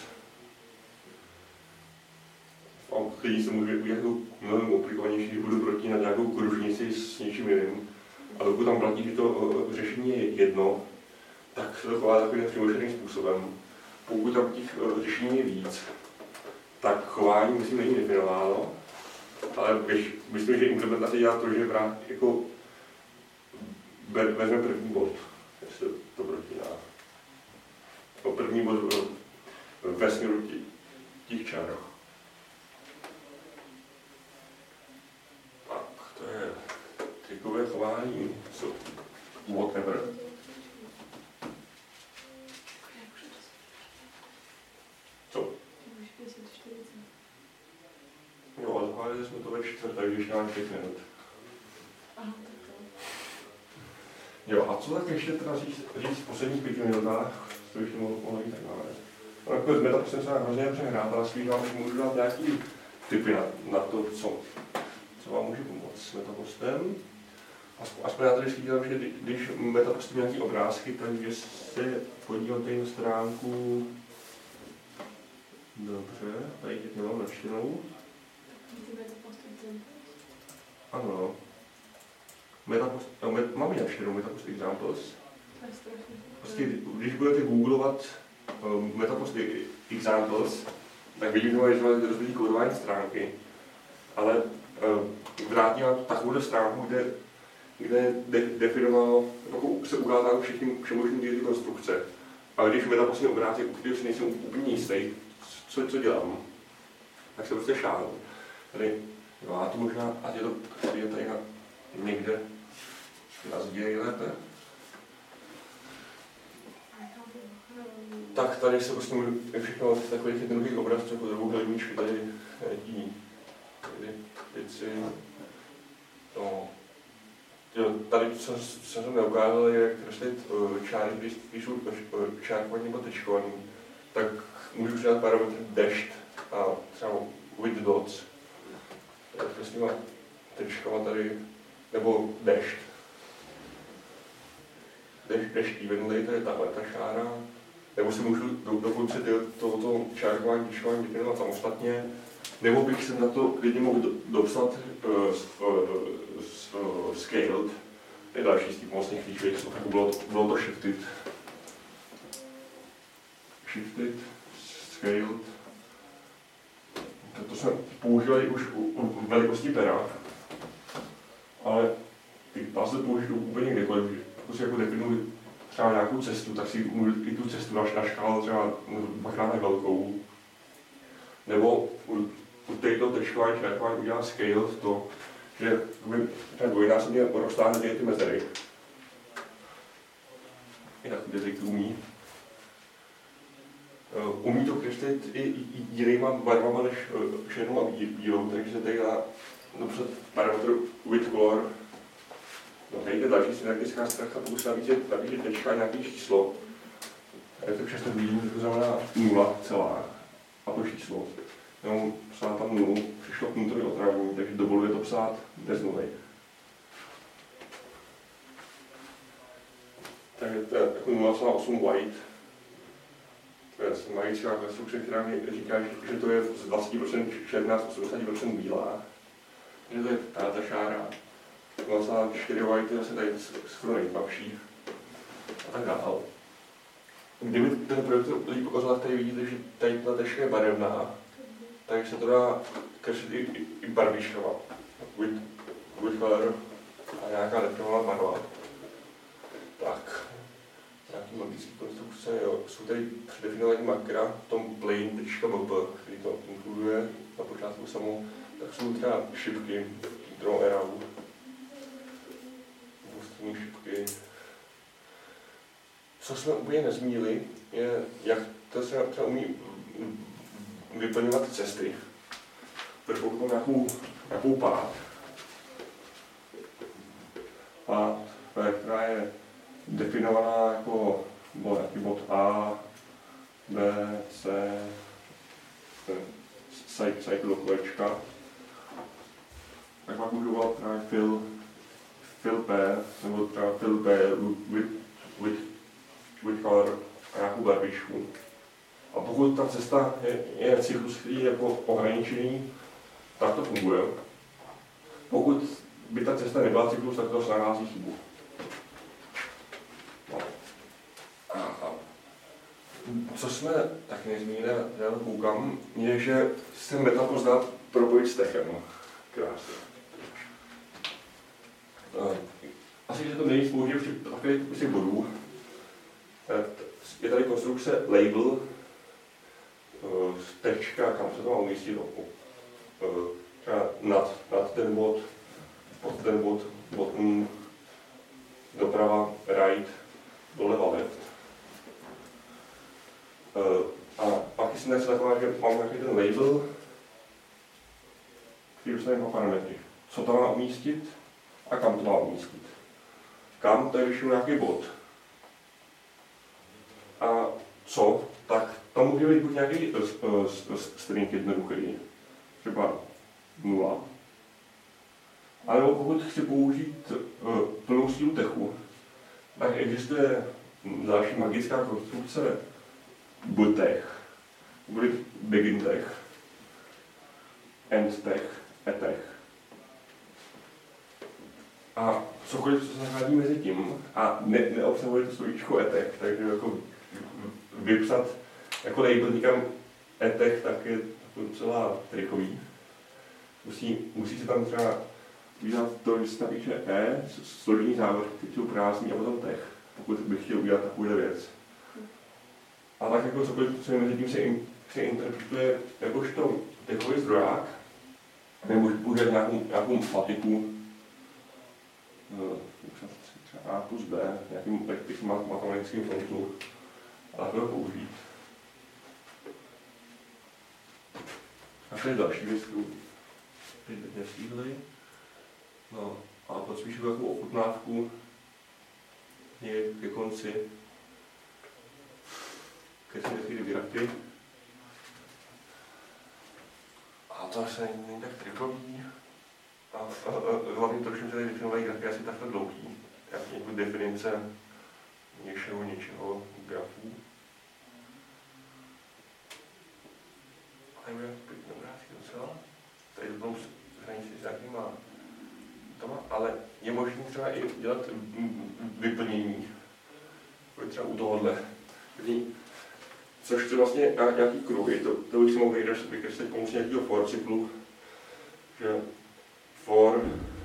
Který se může udělat mnohem komplikovanější, když budu protínat nějakou kružnici s něčím jiným. A pokud tam platí, že to řešení je jedno, tak se to chová takovým přemýšleným způsobem. Pokud tam těch řešení je víc, tak chování myslím není definováno, ale myslím, že implementace dělá to, že jako vezme první bod, jestli to protíná. První bod ve směru těch čár. Tak, to je trikové chování, whatever. Co? Jo, ale zahájili jsme to ve čtvrt, takže ještě máme 5 minut. Jo, a co tak ještě teda říct v posledních 5 minutách, to ještě mohlo být takové. No, jako metapost jsem se hrozně přehrát, ale spíš vám můžu dát nějaký tipy na to, co vám může pomoct s metapostem. Aspoň já tady vždycky dělám, že když metapostem nějaký obrázky, takže se podíváte na stránku. Dobře, tady teď nemám načtenou. Ano. Máme načtenou metapost examples. Prostě, když budete googlovat metapost examples, tak vidíme, že máte rozbitý kódování stránky, ale vrátí vám takovou stránku, kde definoval, jako se ukázalo všemožný ty konstrukce. Ale když metapostní obrázek, u kterého si nejsem úplně jistý, co dělám, tak se prostě šáhnu. Tady, jo, a to možná, ať je tady někde na sdílej lépe. Tak tady se prostě můžu všechno z takových jednoduchých obrazců, jako dvouhledníčky, tady věci, no, jo, tady tady, co jsem neukázal, je, jak kreslit čáry, když jsou čárkovaný nebo tečkovaný, tak můžu přidat parametr dešť a třeba with dots. Tak s těma tečkama tady, nebo dešť. Dešť evenly, to je tahle ta šára. Nebo si můžu dokonce tohoto čárkování, tečkování definovat samostatně. Nebo bych se na to klidně mohl dopsat scaled. To je další z těch mocných klíčových slov, jako bylo to shifted. Shifted, scaled. To jsme používali už u velikosti pera, ale dá se použít úplně kdekoliv. Pokud si jako definuji třeba nějakou cestu, tak si můžu i tu cestu naškálat třeba dvakrát tak velkou. Nebo u této tečkování čárkování udělá scaled to, že dvojnásobně roztáhne ty mezery. I takový jazyk to umí. Umí to kreslit i jinýma barvama než černou a bílou, takže se tady dá napsat parametr with color. No, tady je další synergická stránka, pokud se nabíže tečka nějaké číslo. A je to často vidím, to znamená 0 celá a to číslo. Jenom psát tam 0, přišlo k nutově otravení, takže dovoluje to psát bez nuly. Takže to je jako 0,8 white. To je magická konstrukce, která mi říká, že to je z 20% černá, z 80% bílá. Takže to je ta šára. 0,4 white je zase tady skoro nejtmavší. A tak dál. Kdyby ten projektor líp ukázal, tady vidíte, že tady ta tečka je barevná, takže se to dá kreslit i barvičkama. With color a nějaká definovaná barva. Tak. Nějaký magický konstrukce, jo. Jsou tady předefinovaný makra v tom plain.mp, který to inkluduje na počátku samou, tak jsou třeba šipky, draw arrow, dvoustranné šipky. Co jsme úplně nezmínili, je, jak to se třeba umí vyplňovat cesty. Protože pokud mám nějakou pád, která je definovaná jako nějaký bod A, B, C, cycle do kolečka, tak pak můžu volat právě fill P, nebo třeba fill P with color a nějakou barvičku. A pokud ta cesta je cyklus, který je jako ohraničený, tak to funguje. Pokud by ta cesta nebyla cyklus, tak to se nahlásí chybu. Co jsme taky nezmínili, já to koukám, je, že se metapos dá propojit s techem. Krásně. Asi, že to nejvíc použiju v takových popisech bodů. Je tady konstrukce label, tečka, kam se to má umístit, nad ten bod, pod ten bod, bottom, doprava, right, doleva, left. A pak jsem se taková, že mám nějaký ten label, který dostane dva parametry. Co to má umístit a kam to má umístit. Kam, to je většinou nějaký bod. A co, tak tam může být buď nějaký string jednoduchý, třeba 0. A nebo pokud chci použít plnou sílu techu, tak existuje další magická konstrukce btech, bude begin tech, end tech, etech. A cokoliv, co se nachází mezi tím, a neobsahuje to slovíčko etech, takže jako vypsat jako label někam etech, tak je docela trikový. Musí se tam třeba udělat to, že se napíše složení závorky, které jsou prázdný a potom tech, pokud bych chtěl udělat takovou věc. A tak jako cokoliv, co mezi tím se interpretuje jakožto techový zdroják, nebo použít nějakou matiku, třeba A plus B, nějakým matematickým fontu, a tak to použít. A to je další věc, kterou teď nestíhli. No, A pak spíš takovou ochutnávku ke konci. Keď jsem takový vyraky. A to asi není tak trikový. A hlavně to, že tady většinou mají grafy asi takhle dlouhý. Jako definice něčeho grafů. A je pěkný obrázky docela. Tady to tom hranici s nějakýma doma, ale je možné třeba i dělat vyplnění. Třeba u tohohle. Což to vlastně nějaký kruhy, to bych si mohl vykreslit pomocí nějakého for cyklu, že for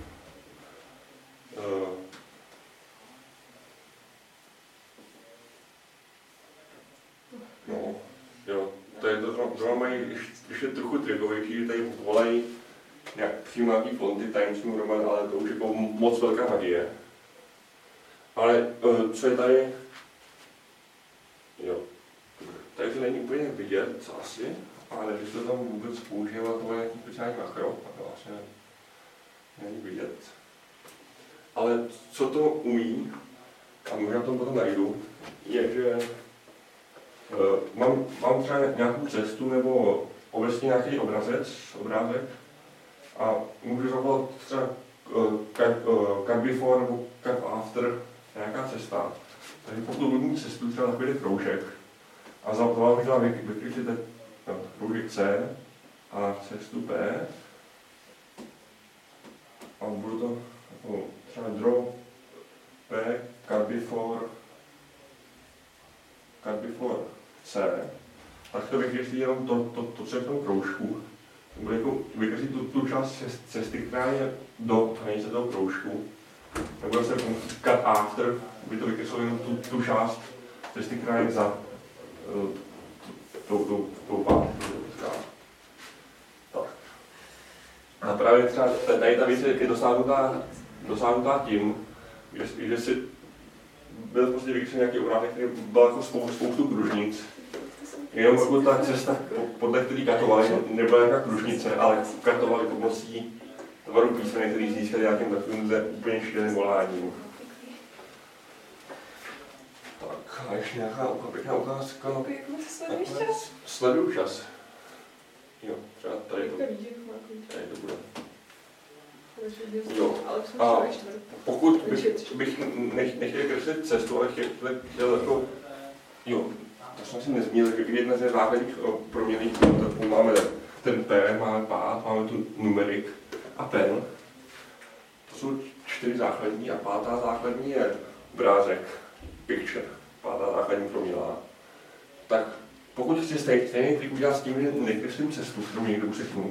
no, jo, to mají ještě trochu trikovější, že tady volají přímo nějaký fonty, Times New Roman, ale to už je jako moc velká magie. Ale co je tady, jo, tady to není úplně vidět asi, ale když to tam vůbec používá, to je nějaký speciální makro, tak to vlastně není vidět. Ale co to umí, a možná to potom najdu, je, že mám třeba nějakou cestu nebo obecně nějaký obrázek a můžu zavolat třeba cut before nebo cut after nějaká cesta. Takže pokud budu mít cestu třeba takový kroužek a zavolat bych tam vykryčit kroužek C a cestu P a budu to jako třeba draw P cut before C, tak to vykreslí jenom to, co je v tom kroužku. Bude jako vykreslit tu část cesty, která je do hranice toho kroužku. Nebo se cut after, by to vykreslilo jenom tu část cesty, která je za tou pátkou. Tak. A právě třeba tady ta věc je dosáhnutá tím, že si byl prostě vykreslený nějaký obrázek, který byl jako spoustu kružnic. Jenom jako ta cesta, podle který kartovali, nebyla nějaká kružnice, ale kartovali pomocí tvaru písmene, který získali nějakým takovýmhle úplně šíleným voláním. Tak, a ještě nějaká pěkná ukázka. Sleduju čas. Jo, třeba tady to. Tady to bude. Jo, a pokud bych nechtěl kreslit cestu, ale chtěl jako, jo, to jsem si nezmínil, že jedna ze základních proměnných kontaktů máme ten P, máme pát, máme tu numerik a pen. To jsou 4 základní a 5. základní je obrázek, picture, 5. základní proměnná. Tak pokud chci stejný trik udělat s tím, že nekreslím cestu, kterou někdo useknu,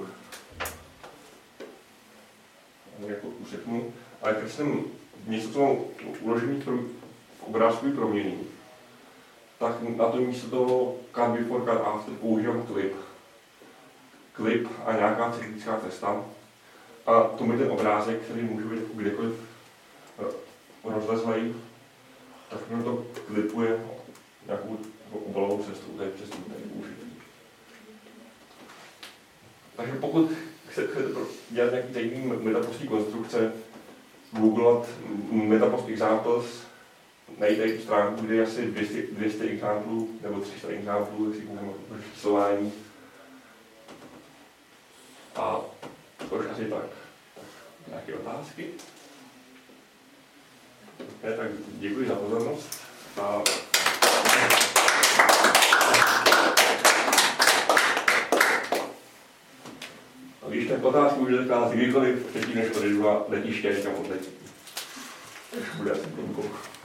jako useknu, ale kreslím něco, co mám uložený v obrázkový proměnný, tak na to místo toho cut before, cut after používám klip a nějaká cyklická cesta. A to je ten obrázek, který může být kdekoliv rozlezlej, tak mi to klipuje nějakou obalovou cestu, to je přesně použitý. Takže pokud chcete dělat nějaký zajímavý metapostní konstrukce, googlovat metapost examples, najít tady tu stránku, kde je asi 200 examplů nebo 300 examplů, jestli můžeme číslování. A to už asi tak. Nějaké otázky? Tak děkuji za pozornost. A když tak otázku můžete klást kdykoliv předtím, než odejdu na letiště, někam odletí. Bude asi